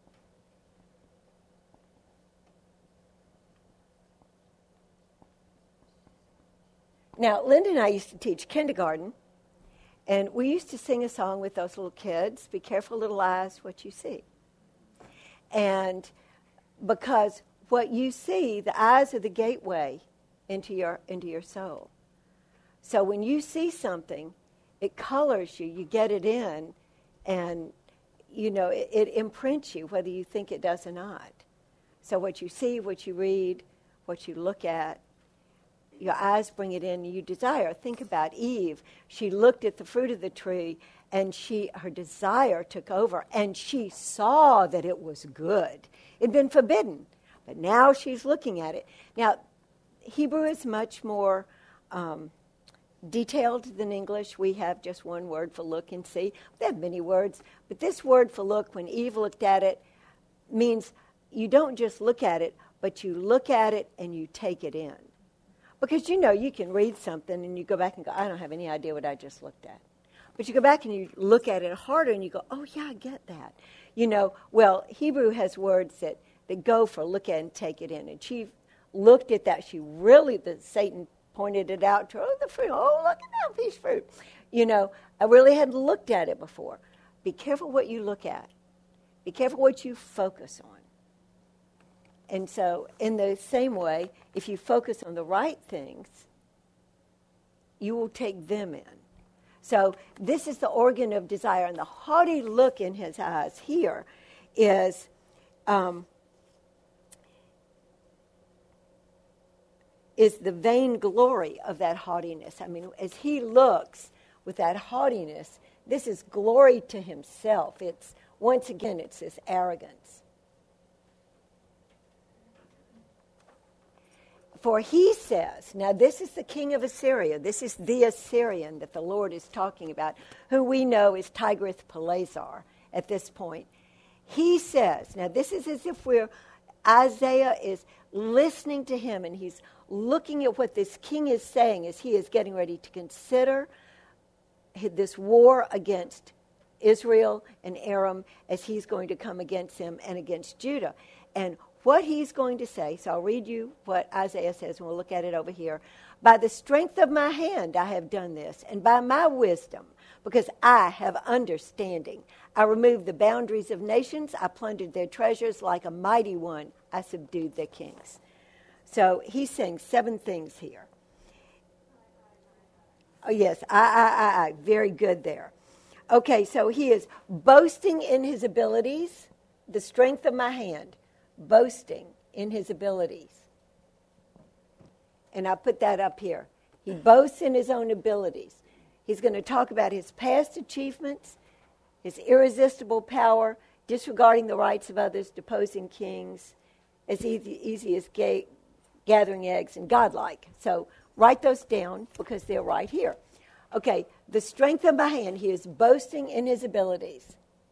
Speaker 1: Now, Linda and I used to teach kindergarten, and we used to sing a song with those little kids, Be Careful Little Eyes What You See. And because what you see, the eyes are the gateway into your into your soul. So when you see something, it colors you, you get it in, and you know it, it imprints you whether you think it does or not. So what you see, what you read, what you look at, your eyes bring it in, and you desire. Think about Eve. She looked at the fruit of the tree, and she her desire took over, and she saw that it was good. It had been forbidden, but now she's looking at it. Now, Hebrew is much more um, detailed than English. We have just one word for look and see. They have many words, but this word for look, when Eve looked at it, means you don't just look at it, but you look at it and you take it in. Because, you know, you can read something and you go back and go, I don't have any idea what I just looked at. But you go back and you look at it harder and you go, oh, yeah, I get that. You know, well, Hebrew has words that, that go for look at and take it in. And she looked at that. She really, the Satan pointed it out to her. Oh, the fruit. Oh, look at that piece of fruit. You know, I really hadn't looked at it before. Be careful what you look at. Be careful what you focus on. And so, in the same way, if you focus on the right things, you will take them in. So, this is the organ of desire. And the haughty look in his eyes here is um, is the vain glory of that haughtiness. I mean, as he looks with that haughtiness, this is glory to himself. It's, once again, it's this arrogance. For he says, now this is the king of Assyria, this is the Assyrian that the Lord is talking about, who we know is Tiglath-Pileser at this point. He says, now this is as if we're, Isaiah is listening to him and he's looking at what this king is saying as he is getting ready to consider this war against Israel and Aram as he's going to come against them and against Judah. And what he's going to say, so I'll read you what Isaiah says, and we'll look at it over here. By the strength of my hand I have done this, and by my wisdom, because I have understanding. I removed the boundaries of nations. I plundered their treasures like a mighty one. I subdued their kings. So he's saying seven things here. Oh, yes, I, I, I, I. Very good there. Okay, so he is boasting in his abilities, the strength of my hand, boasting in his abilities. And I put that up here. He boasts in his own abilities. He's going to talk about his past achievements, his irresistible power, disregarding the rights of others, deposing kings, as easy, easy as ga- gathering eggs, and godlike. So write those down because they're right here. Okay, the strength of my hand, he is boasting in his abilities.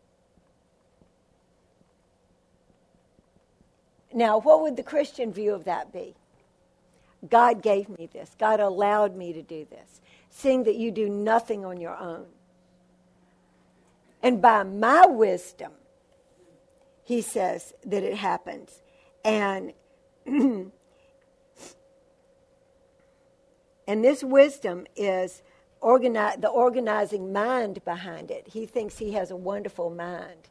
Speaker 1: Now, what would the Christian view of that be? God gave me this. God allowed me to do this. Seeing that you do nothing on your own. And by my wisdom, he says that it happens. And, and this wisdom is organi- the organizing mind behind it. He thinks he has a wonderful mind.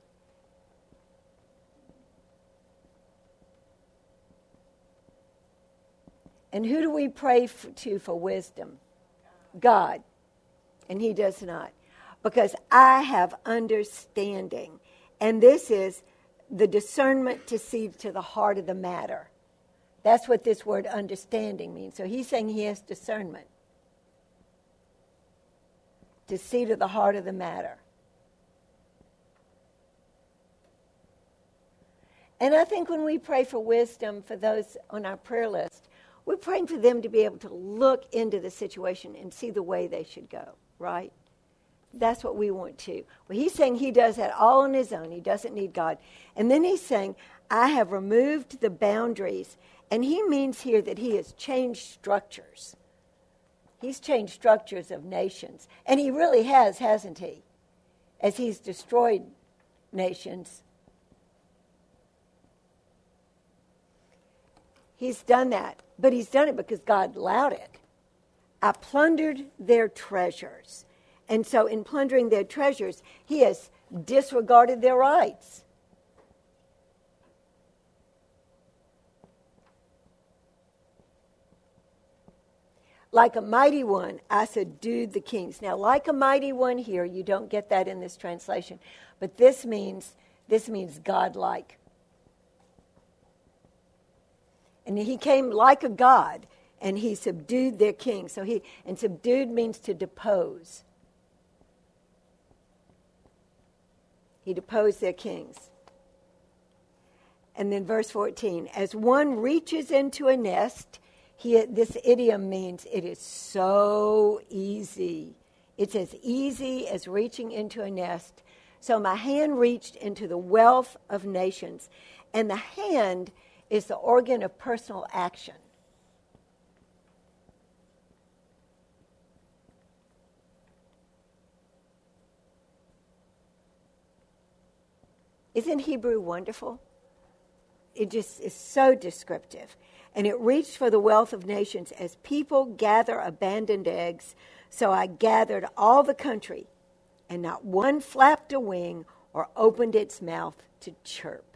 Speaker 1: And who do we pray for, to for wisdom? God. And he does not. Because I have understanding. And this is the discernment to see to the heart of the matter. That's what this word understanding means. So he's saying he has discernment. To see to the heart of the matter. And I think when we pray for wisdom for those on our prayer list, we're praying for them to be able to look into the situation and see the way they should go, right? That's what we want to. Well, he's saying he does that all on his own. He doesn't need God. And then he's saying, I have removed the boundaries. And he means here that he has changed structures. He's changed structures of nations. And he really has, hasn't he? As he's destroyed nations. He's done that. But he's done it because God allowed it. I plundered their treasures. And so in plundering their treasures, he has disregarded their rights. Like a mighty one, I subdued the kings. Now, like a mighty one here, you don't get that in this translation. But this means, this means godlike. And he came like a god, and he subdued their king. So he, and subdued means to depose. He deposed their kings. And then verse fourteen, as one reaches into a nest, he, this idiom means it is so easy. It's as easy as reaching into a nest. So my hand reached into the wealth of nations. And the hand is the organ of personal action. Isn't Hebrew wonderful? It just is so descriptive. And it reached for the wealth of nations as people gather abandoned eggs. So I gathered all the country, and not one flapped a wing or opened its mouth to chirp.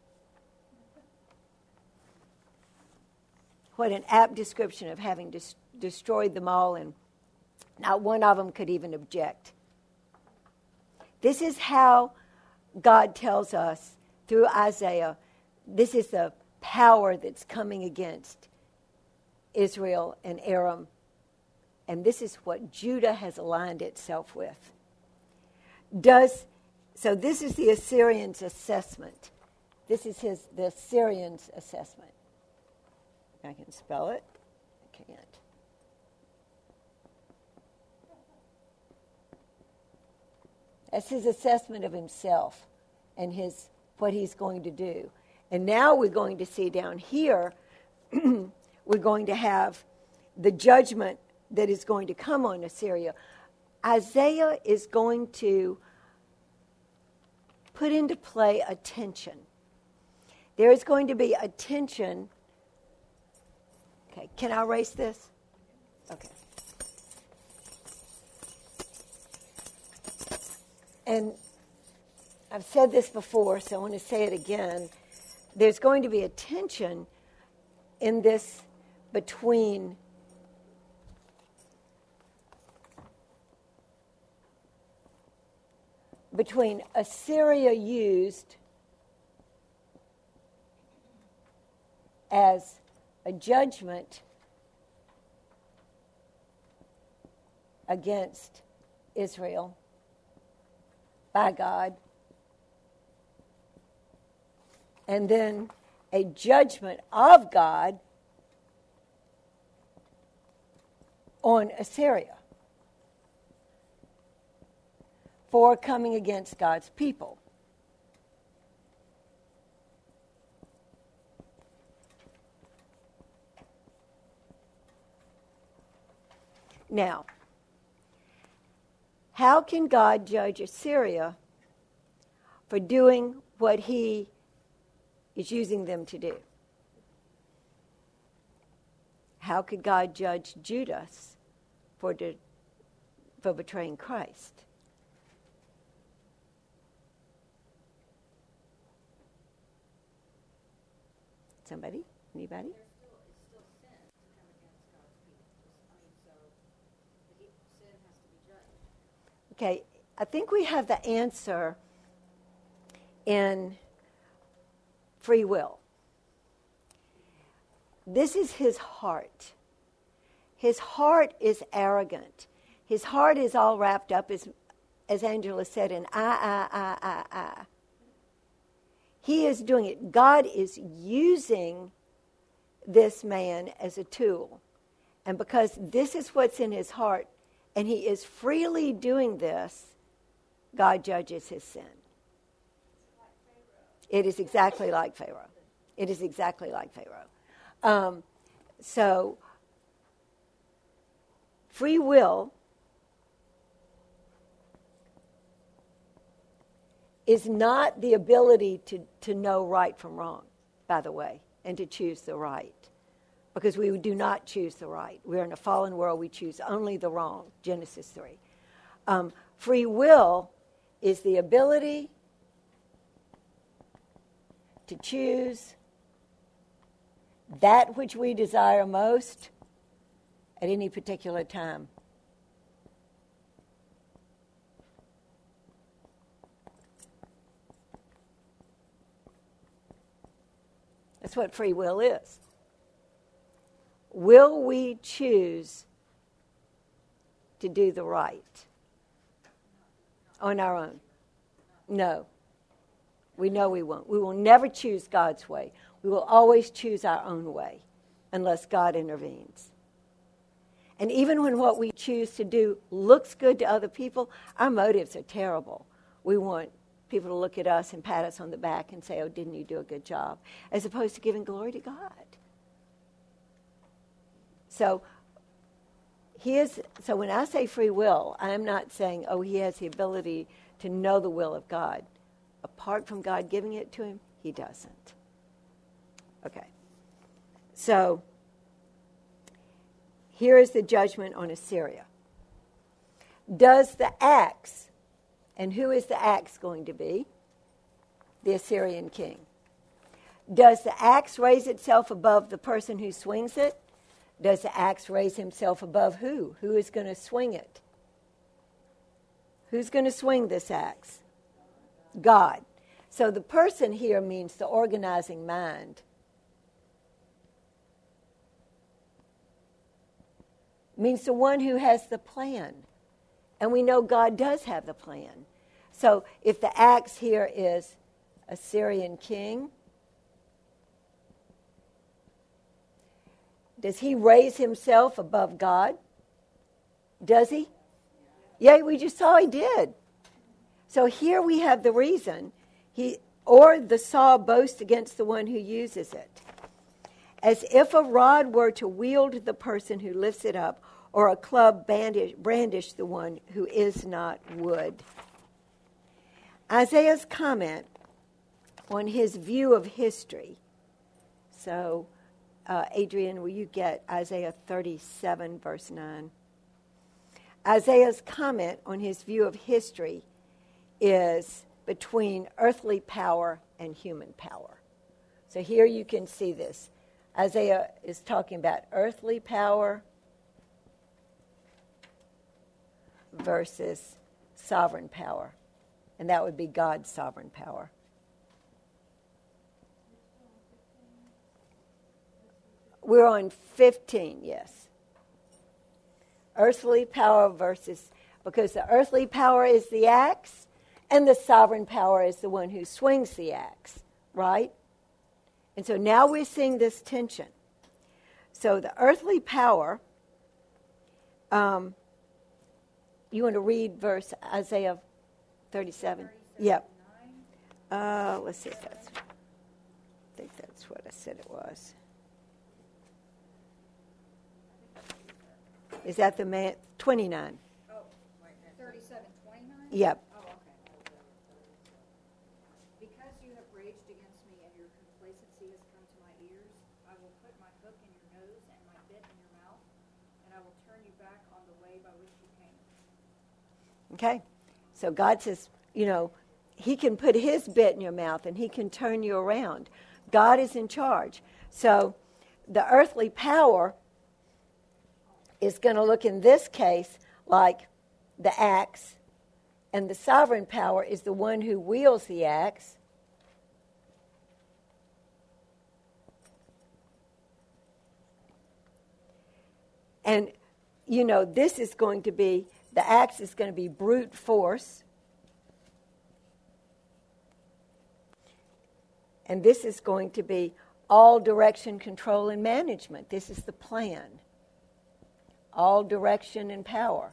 Speaker 1: What an apt description of having dis- destroyed them all, and not one of them could even object. This is how God tells us through Isaiah, this is the power that's coming against Israel and Aram. And this is what Judah has aligned itself with. Does so this is the Assyrian's assessment. This is his the Assyrian's assessment. I can spell it. I can't. That's his assessment of himself and his what he's going to do. And now we're going to see down here, we're going to have the judgment that is going to come on Assyria. Isaiah is going to put into play a tension. There is going to be a tension. Okay, can I erase this? Okay. And I've said this before, so I want to say it again. There's going to be a tension in this between between Assyria used as a judgment against Israel by God, and then a judgment of God on Assyria for coming against God's people. Now, how can God judge Assyria for doing what he is using them to do? How could God judge Judas for, de- for betraying Christ? Somebody? Anybody?
Speaker 7: There's still, it's still sin to come against God's people. I mean, so the sin has to be judged.
Speaker 1: Okay, I think we have the answer in free will. This is his heart. His heart is arrogant. His heart is all wrapped up, as, as Angela said, in I, I, I, I, I. He is doing it. God is using this man as a tool. And because this is what's in his heart, and he is freely doing this, God judges his sin. It is exactly like Pharaoh. It is exactly like Pharaoh. Um, so, free will is not the ability to, to know right from wrong, by the way, and to choose the right. Because we do not choose the right. We're in a fallen world. We choose only the wrong, Genesis three. Um, free will is the ability to choose that which we desire most at any particular time. That's what free will is. Will we choose to do the right on our own? No. We know we won't. We will never choose God's way. We will always choose our own way unless God intervenes. And even when what we choose to do looks good to other people, our motives are terrible. We want people to look at us and pat us on the back and say, oh, didn't you do a good job? As opposed to giving glory to God. So, he is, so when I say free will, I'm not saying, oh, he has the ability to know the will of God. Apart from God giving it to him, he doesn't. Okay. So, here is the judgment on Assyria. Does the axe, and who is the axe going to be? The Assyrian king. Does the axe raise itself above the person who swings it? Does the axe raise himself above who? Who is going to swing it? Who's going to swing this axe? God. So the person here means the organizing mind. Means the one who has the plan. And we know God does have the plan. So if the axe here is Assyrian king, does he raise himself above God? Does he? Yeah, we just saw he did. So here we have the reason. He, or the saw boasts against the one who uses it. As if a rod were to wield the person who lifts it up, or a club brandish, brandish the one who is not wood. Isaiah's comment on his view of history. So, uh, Adrian, will you get Isaiah thirty-seven, verse nine? Isaiah's comment on his view of history is between earthly power and human power. So here you can see this. Isaiah is talking about earthly power versus sovereign power. And that would be God's sovereign power. We're on fifteen, yes. Earthly power versus, because the earthly power is the axe, and the sovereign power is the one who swings the axe, right? And so now we're seeing this tension. So the earthly power, um, you want to read verse Isaiah thirty-seven? Yep. Uh, let's see if that's, I think that's what I said it was. Is that the man, twenty-nine?
Speaker 7: Oh, thirty-seven, twenty-nine?
Speaker 1: Yep.
Speaker 7: Oh, okay. Because you have raged against me and your complacency has come to my ears, I will put my hook in your nose and my bit in your mouth, and I will turn you back on the way by which you came.
Speaker 1: Okay. So God says, you know, he can put his bit in your mouth and he can turn you around. God is in charge. So the earthly power is going to look in this case like the axe, and the sovereign power is the one who wields the axe. And, you know, this is going to be, the axe is going to be brute force. And this is going to be all direction, control, and management. This is the plan. All direction and power.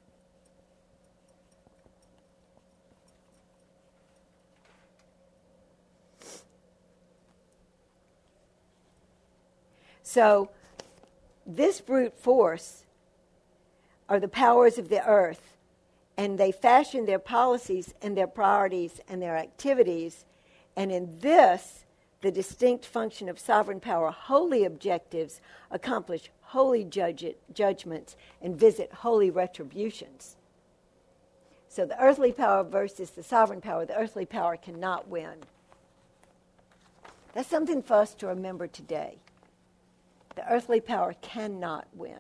Speaker 1: So, this brute force are the powers of the earth, and they fashion their policies and their priorities and their activities, and in this, the distinct function of sovereign power, holy objectives accomplish holy judge- judgments and visit holy retributions. So the earthly power versus the sovereign power, the earthly power cannot win. That's something for us to remember today. The earthly power cannot win.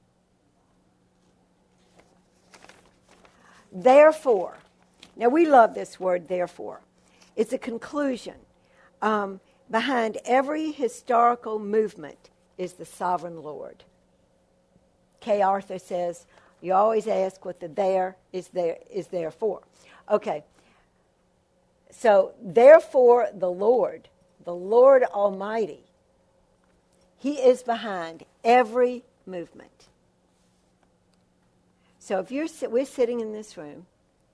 Speaker 1: Therefore, now we love this word, therefore. It's a conclusion. Um, behind every historical movement is the sovereign Lord. Kay Arthur says, you always ask what the there is there is there for. Okay. So, therefore, the Lord, the Lord Almighty, he is behind every movement. So if you're we're sitting in this room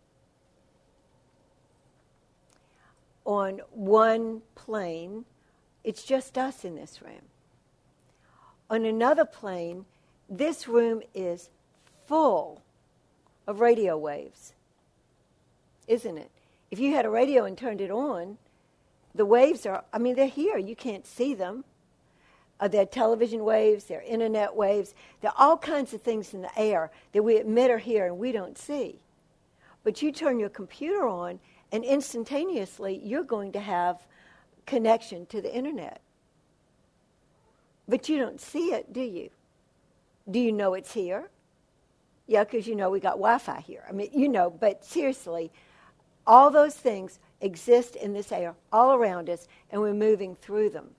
Speaker 1: on one plane, it's just us in this room. On another plane, this room is full of radio waves, isn't it? If you had a radio and turned it on, the waves are, I mean, they're here. You can't see them. Uh, they're television waves, they're internet waves. There are all kinds of things in the air that we admit are here and we don't see. But you turn your computer on, and instantaneously you're going to have connection to the internet. But you don't see it, do you? Do you know it's here? Yeah, because you know we got Wi-Fi here. I mean, you know, but seriously, all those things exist in this air all around us, and we're moving through them.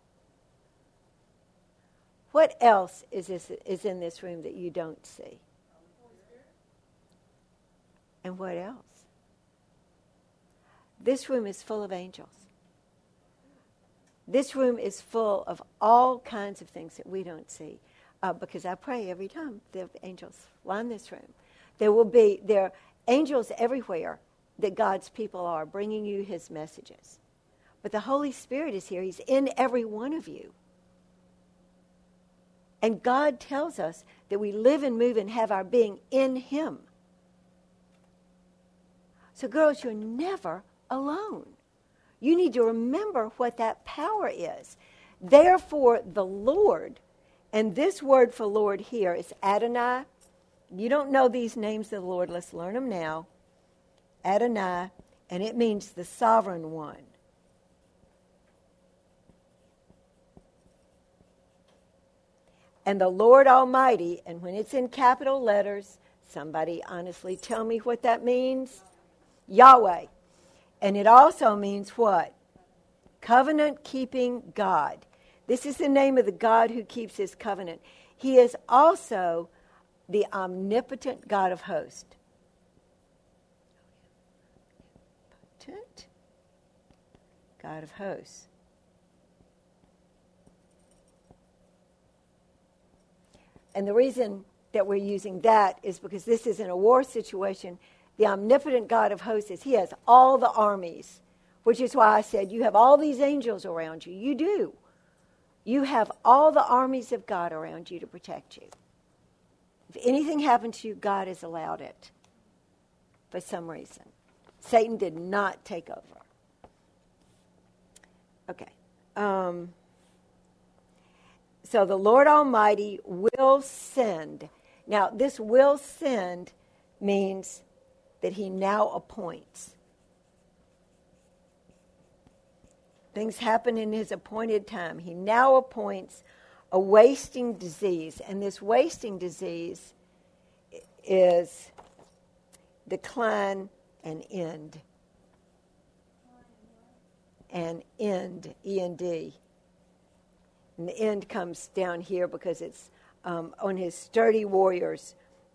Speaker 1: What else is this, is in this room that you don't see? And what else? This room is full of angels. This room is full of all kinds of things that we don't see. Uh, because I pray every time there are angels line this room. There will be, there are angels everywhere that God's people are bringing you his messages. But the Holy Spirit is here. He's in every one of you. And God tells us that we live and move and have our being in him. So girls, you're never alone. You need to remember what that power is. Therefore, the Lord, and this word for Lord here is Adonai. You don't know these names of the Lord. Let's learn them now. Adonai, and it means the sovereign one. And the Lord Almighty, and when it's in capital letters, somebody honestly tell me what that means? Yahweh. And it also means what? Covenant-keeping God. This is the name of the God who keeps his covenant. He is also the omnipotent God of hosts. Omnipotent God of hosts. And the reason that we're using that is because this is in a war situation. The omnipotent God of hosts is, he has all the armies, which is why I said you have all these angels around you. You do. You have all the armies of God around you to protect you. If anything happens to you, God has allowed it for some reason. Satan did not take over. Okay. Um, so the Lord Almighty will send. Now, this will send means that he now appoints. Things happen in his appointed time. He now appoints a wasting disease. And this wasting disease is decline and end. And end, E N D. And the end comes down here because it's um, on his sturdy warriors.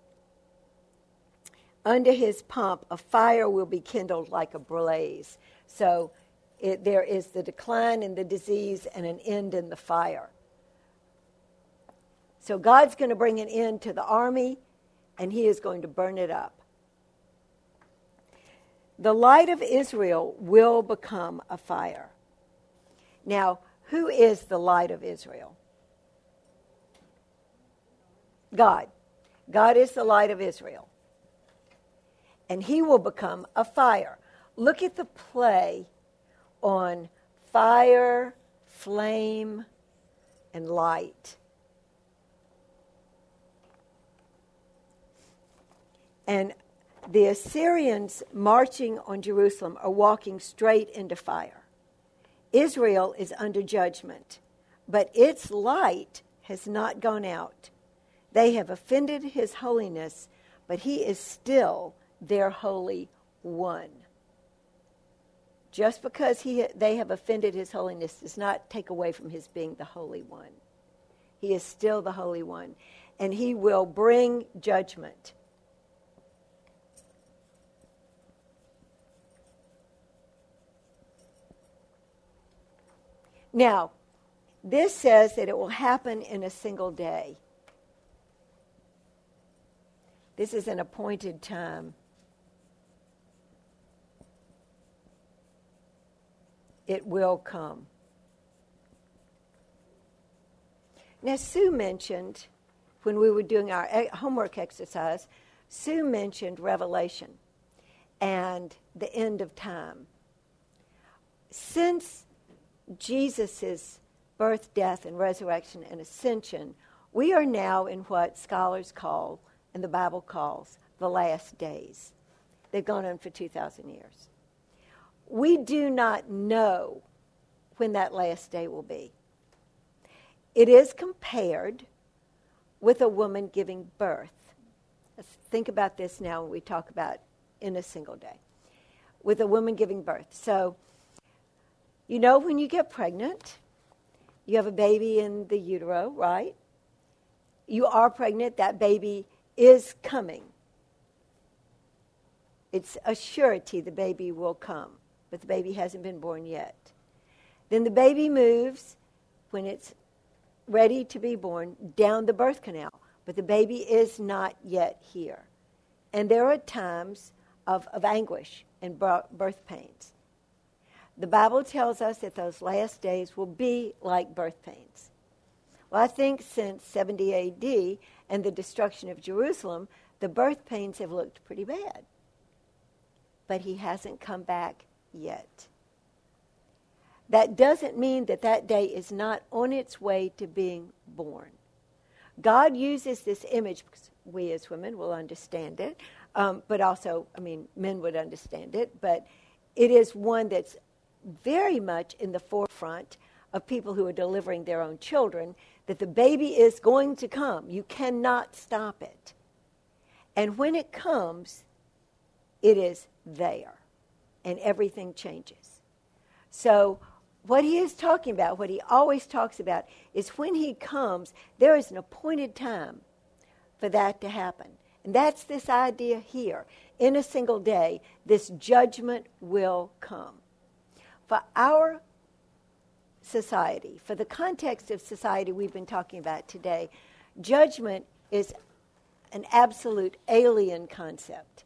Speaker 1: Under his pomp, a fire will be kindled like a blaze. So it, there is the decline in the disease and an end in the fire. So God's going to bring an end to the army, and he is going to burn it up. The light of Israel will become a fire. Now, who is the light of Israel? God. God is the light of Israel. And he will become a fire. Look at the play on fire, flame, and light. And the Assyrians marching on Jerusalem are walking straight into fire. Israel is under judgment, but its light has not gone out. They have offended his holiness, but he is still their Holy One. Just because he, they have offended his holiness does not take away from his being the Holy One. He is still the Holy One, and he will bring judgment. Now, this says that it will happen in a single day. This is an appointed time. It will come. Now, Sue mentioned, when we were doing our homework exercise, Sue mentioned Revelation and the end of time. Since Jesus' birth, death, and resurrection and ascension, we are now in what scholars call, and the Bible calls, the last days. They've gone on for two thousand years. We do not know when that last day will be. It is compared with a woman giving birth. Let's think about this now when we talk about in a single day. With a woman giving birth. So, you know, when you get pregnant, you have a baby in the utero, right? You are pregnant, that baby is coming. It's a surety the baby will come, but the baby hasn't been born yet. Then the baby moves, when it's ready to be born, down the birth canal, but the baby is not yet here. And there are times of, of anguish and birth pains. The Bible tells us that those last days will be like birth pains. Well, I think since seventy A D and the destruction of Jerusalem, the birth pains have looked pretty bad. But he hasn't come back yet. That doesn't mean that that day is not on its way to being born. God uses this image, because we as women will understand it, um, but also, I mean, men would understand it, but it is one that's very much in the forefront of people who are delivering their own children, that the baby is going to come. You cannot stop it. And when it comes, it is there, and everything changes. So what he is talking about, what he always talks about, is when he comes, there is an appointed time for that to happen. And that's this idea here. In a single day, this judgment will come. For our society, for the context of society we've been talking about today, judgment is an absolute alien concept.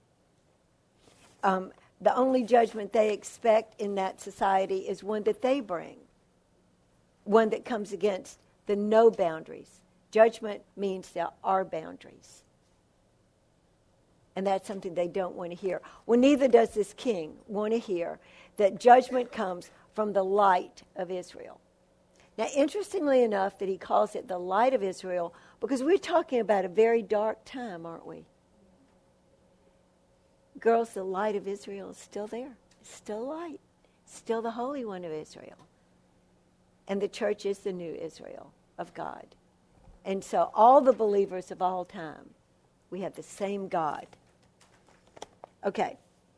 Speaker 1: Um, the only judgment they expect in that society is one that they bring, one that comes against the no boundaries. Judgment means there are boundaries. And that's something they don't want to hear. Well, neither does this king want to hear that judgment comes from the light of Israel. Now, interestingly enough, that he calls it the light of Israel, because we're talking about a very dark time, aren't we? Girls, the light of Israel is still there. It's still light. Still the Holy One of Israel. And the church is the new Israel of God. And so all the believers of all time, we have the same God. Okay.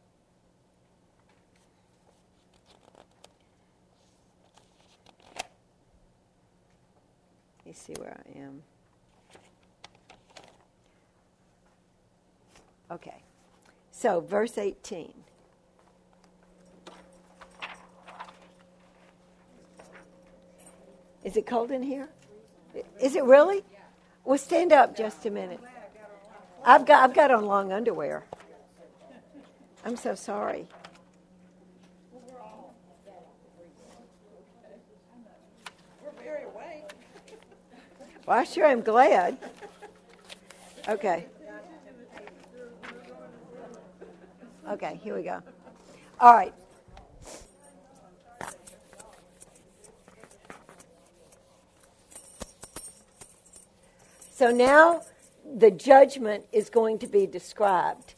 Speaker 1: Let me see where I am. Okay. So, verse eighteen. Is it cold in here? Is it really? Well, stand up just a minute. I've got I've got on long underwear. I'm so sorry.
Speaker 8: We're very awake.
Speaker 1: Well, I sure am glad. Okay. Okay, here we go. All right. So now the judgment is going to be described.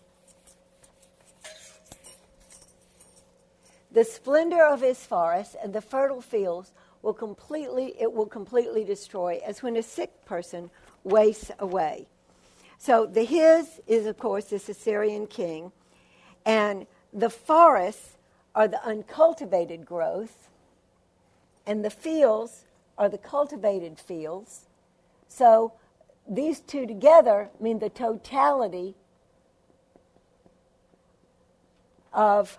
Speaker 1: The splendor of his forest and the fertile fields will completely, it will completely destroy, as when a sick person wastes away. So the his is, of course, this Assyrian king, and the forests are the uncultivated growth, and the fields are the cultivated fields. So these two together mean the totality of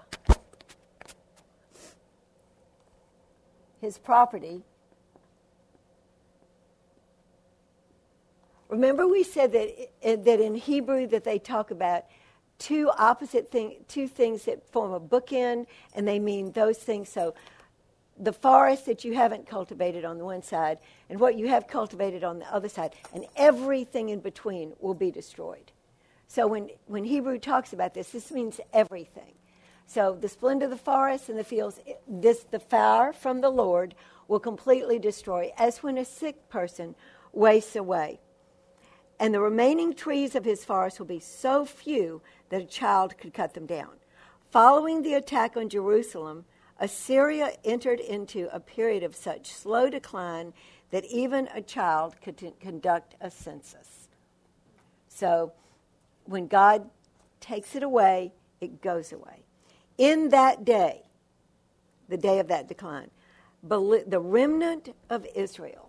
Speaker 1: his property. Remember we said that that in Hebrew that they talk about two opposite thing, two things that form a bookend, and they mean those things. So the forest that you haven't cultivated on the one side and what you have cultivated on the other side, and everything in between will be destroyed. So when, when Hebrew talks about this, this means everything. So the splendor of the forest and the fields, this the fire from the Lord will completely destroy, as when a sick person wastes away. And the remaining trees of his forest will be so few that a child could cut them down. Following the attack on Jerusalem, Assyria entered into a period of such slow decline that even a child could t- conduct a census. So when God takes it away, it goes away. In that day, the day of that decline, the remnant of Israel.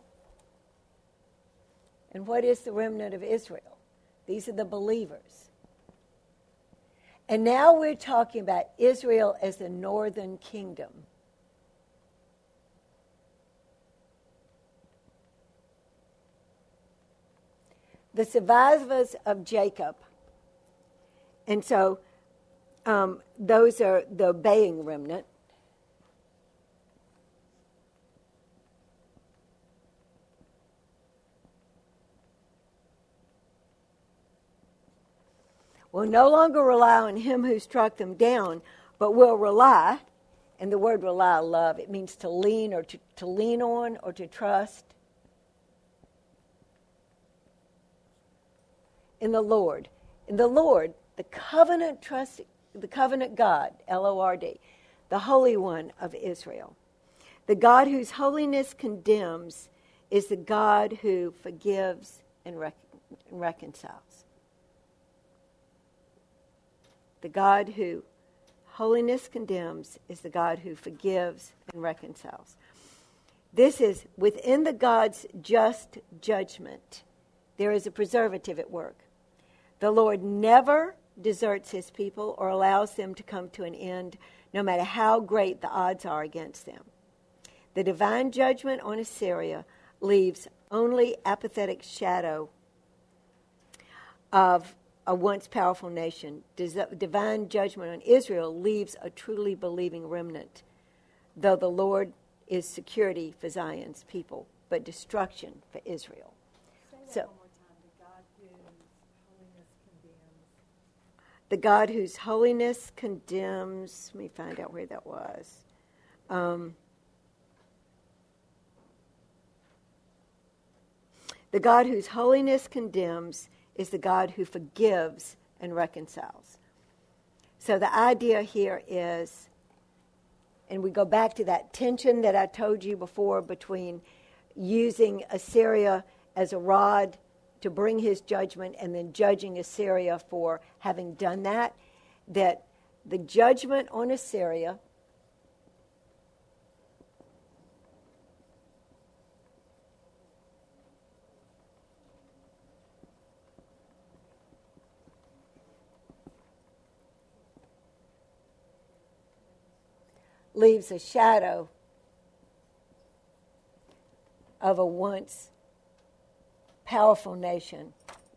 Speaker 1: And what is the remnant of Israel? These are the believers. And now we're talking about Israel as the northern kingdom. The survivors of Jacob. And so um, those are the obeying remnant. Will no longer rely on him who struck them down, but will rely, and the word rely, I love, it means to lean or to, to lean on or to trust in the Lord. In the Lord, the covenant trust, the covenant God, L O R D, the Holy One of Israel. The God whose holiness condemns is the God who forgives and rec- reconciles. The God who holiness condemns is the God who forgives and reconciles. This is within the God's just judgment. There is a preservative at work. The Lord never deserts his people or allows them to come to an end, no matter how great the odds are against them. The divine judgment on Assyria leaves only apathetic shadow of a once powerful nation. Divine judgment on Israel leaves a truly believing remnant, though the Lord is security for Zion's people, but destruction for Israel.
Speaker 3: Say that
Speaker 1: So,
Speaker 3: one more time. The God whose holiness condemns.
Speaker 1: the God whose holiness condemns, let me find out where that was. Um, the God whose holiness condemns is the God who forgives and reconciles. So the idea here is, and we go back to that tension that I told you before between using Assyria as a rod to bring his judgment and then judging Assyria for having done that, that the judgment on Assyria leaves a shadow of a once powerful nation.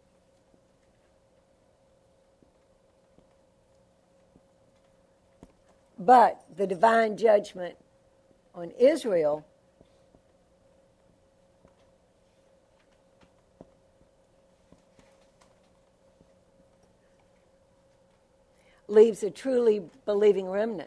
Speaker 1: But the divine judgment on Israel leaves a truly believing remnant.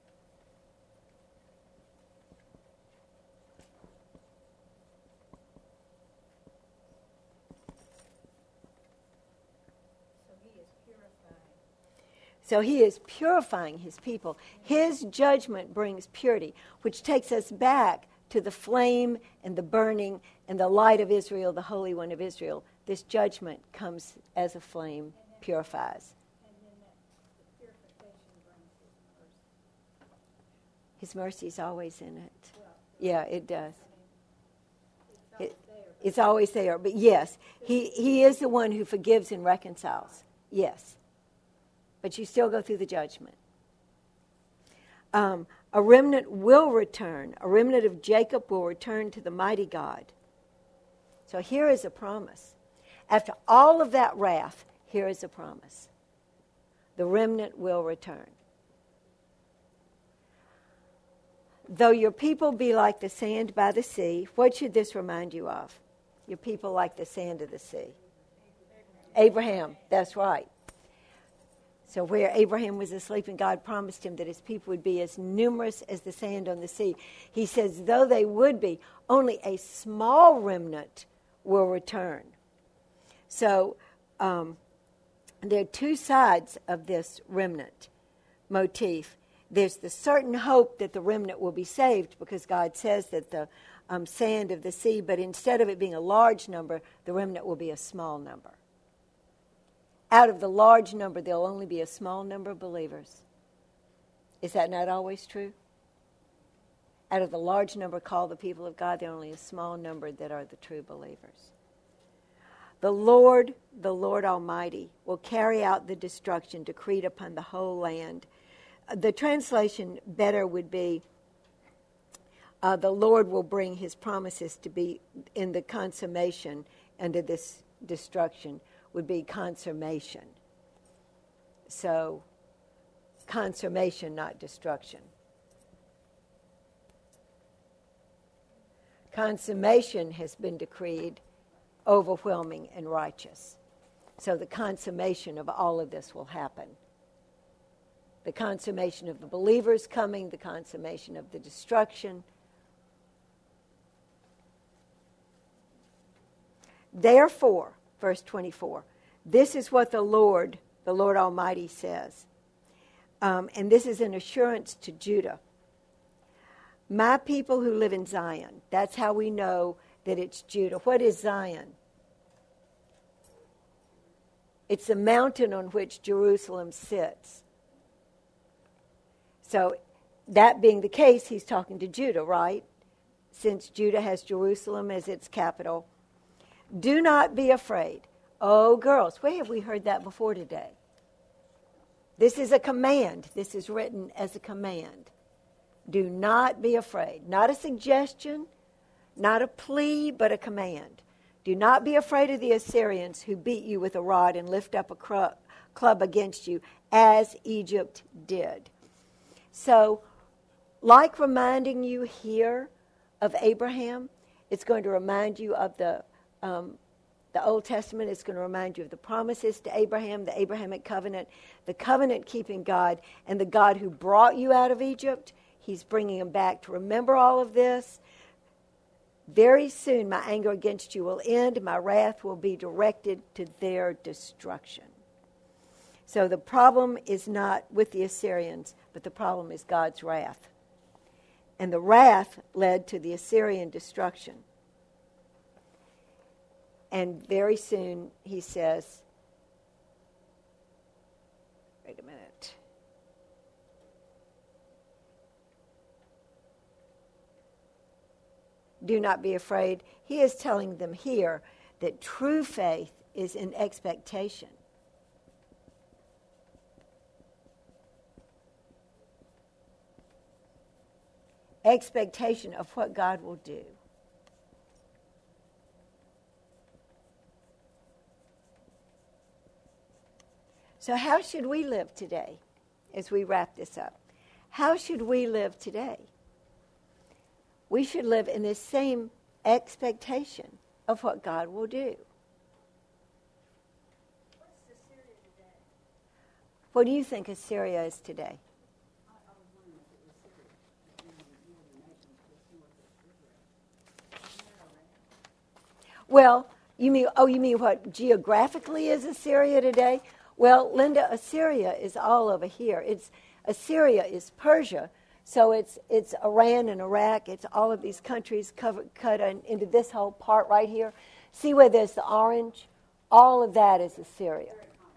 Speaker 1: So he is purifying his people. His judgment brings purity, which takes us back to the flame and the burning and the light of Israel, the Holy One of Israel. This judgment comes as a flame, purifies.
Speaker 6: And then that purification brings his mercy.
Speaker 1: His mercy is always in it. Yeah, it does. It, it's always there. But yes, he, he is the one who forgives and reconciles. Yes. But you still go through the judgment. Um, a remnant will return. A remnant of Jacob will return to the mighty God. So here is a promise. After all of that wrath, here is a promise. The remnant will return. Though your people be like the sand by the sea, what should this remind you of? Your people like the sand of the sea. Abraham, that's right. So where Abraham was asleep and God promised him that his people would be as numerous as the sand on the sea, he says, though they would be, only a small remnant will return. So um, there are two sides of this remnant motif. There's the certain hope that the remnant will be saved because God says that the um, sand of the sea, but instead of it being a large number, the remnant will be a small number. Out of the large number, there'll only be a small number of believers. Is that not always true? Out of the large number called the people of God, there are only a small number that are the true believers. The Lord, the Lord Almighty, will carry out the destruction decreed upon the whole land. The translation better would be, uh, the Lord will bring his promises to be in the consummation under this destruction. Would be consummation. So, consummation, not destruction. Consummation has been decreed overwhelming and righteous. So the consummation of all of this will happen. the consummation of the believers coming, the consummation of the destruction. Therefore, verse twenty-four, this is what the Lord, the Lord Almighty says. Um, and this is an assurance to Judah. My people who live in Zion. That's how we know that it's Judah. What is Zion? It's the mountain on which Jerusalem sits. So that being the case, he's talking to Judah, right? Since Judah has Jerusalem as its capital. Do not be afraid. Oh, girls, where have we heard that before today? This is a command. This is written as a command. Do not be afraid. Not a suggestion, not a plea, but a command. Do not be afraid of the Assyrians who beat you with a rod and lift up a cru- club against you, as Egypt did. So, like reminding you here of Abraham, it's going to remind you of the um, the Old Testament. It's going to remind you of the promises to Abraham, the Abrahamic covenant, the covenant-keeping God, and the God who brought you out of Egypt. He's bringing them back to remember all of this. Very soon my anger against you will end. My wrath will be directed to their destruction. So the problem is not with the Assyrians, but the problem is God's wrath. And the wrath led to the Assyrian destruction. And very soon he says, wait a minute. Do not be afraid. He is telling them here that true faith is in expectation. Expectation of what God will do. So how should we live today as we wrap this up? How should we live today? We should live in the same expectation of what God will do.
Speaker 6: What's Assyria today?
Speaker 1: What do you think Assyria is today? Well, you mean, oh, you mean what geographically is Assyria today? Well, Linda, Assyria is all over here. It's Assyria is Persia, so it's it's Iran and Iraq. It's all of these countries covered, cut in, into this whole part right here. See where there's the orange? All of that is Assyria.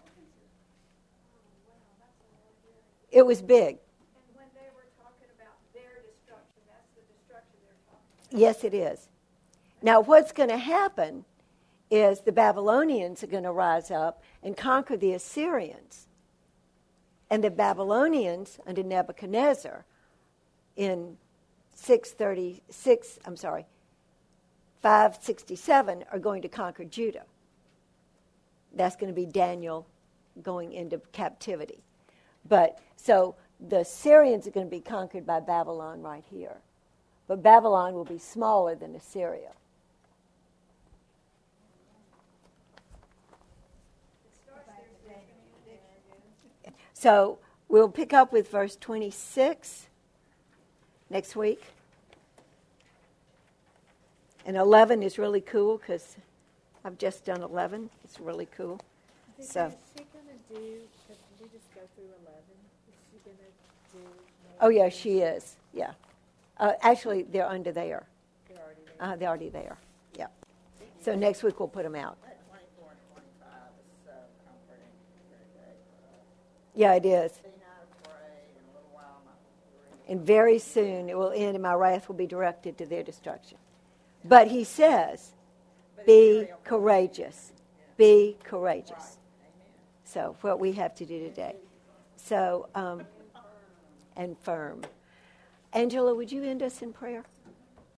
Speaker 1: It was big.
Speaker 4: And when they were talking about their destruction, that's the destruction they're talking about.
Speaker 1: Yes, it is. Now, what's going to happen is the Babylonians are going to rise up and conquer the Assyrians. And the Babylonians under Nebuchadnezzar in six thirty-six, I'm sorry, five sixty-seven are going to conquer Judah. That's going to be Daniel going into captivity. But so the Assyrians are going to be conquered by Babylon right here. But Babylon will be smaller than Assyria. So we'll pick up with verse twenty-six next week. And eleven is really cool because I've just done eleven. It's really cool.
Speaker 9: Is
Speaker 1: So.
Speaker 9: she going to do, did we just go through eleven? Is she going to do?
Speaker 1: Oh, yeah, she is. Yeah. Uh, actually, they're under there.
Speaker 9: They're already there.
Speaker 1: Uh, they're already there. Yeah. So next week we'll put them out.
Speaker 5: That twenty-four and twenty-five is so comforting today for us.
Speaker 1: Yeah, it is.
Speaker 5: Be not afraid, in a little while my grief.
Speaker 1: And very soon it will end, and my wrath will be directed to their destruction. But he says, be courageous. Be courageous. So what we have to do today. So, um, and firm. Angela, would you end us in prayer?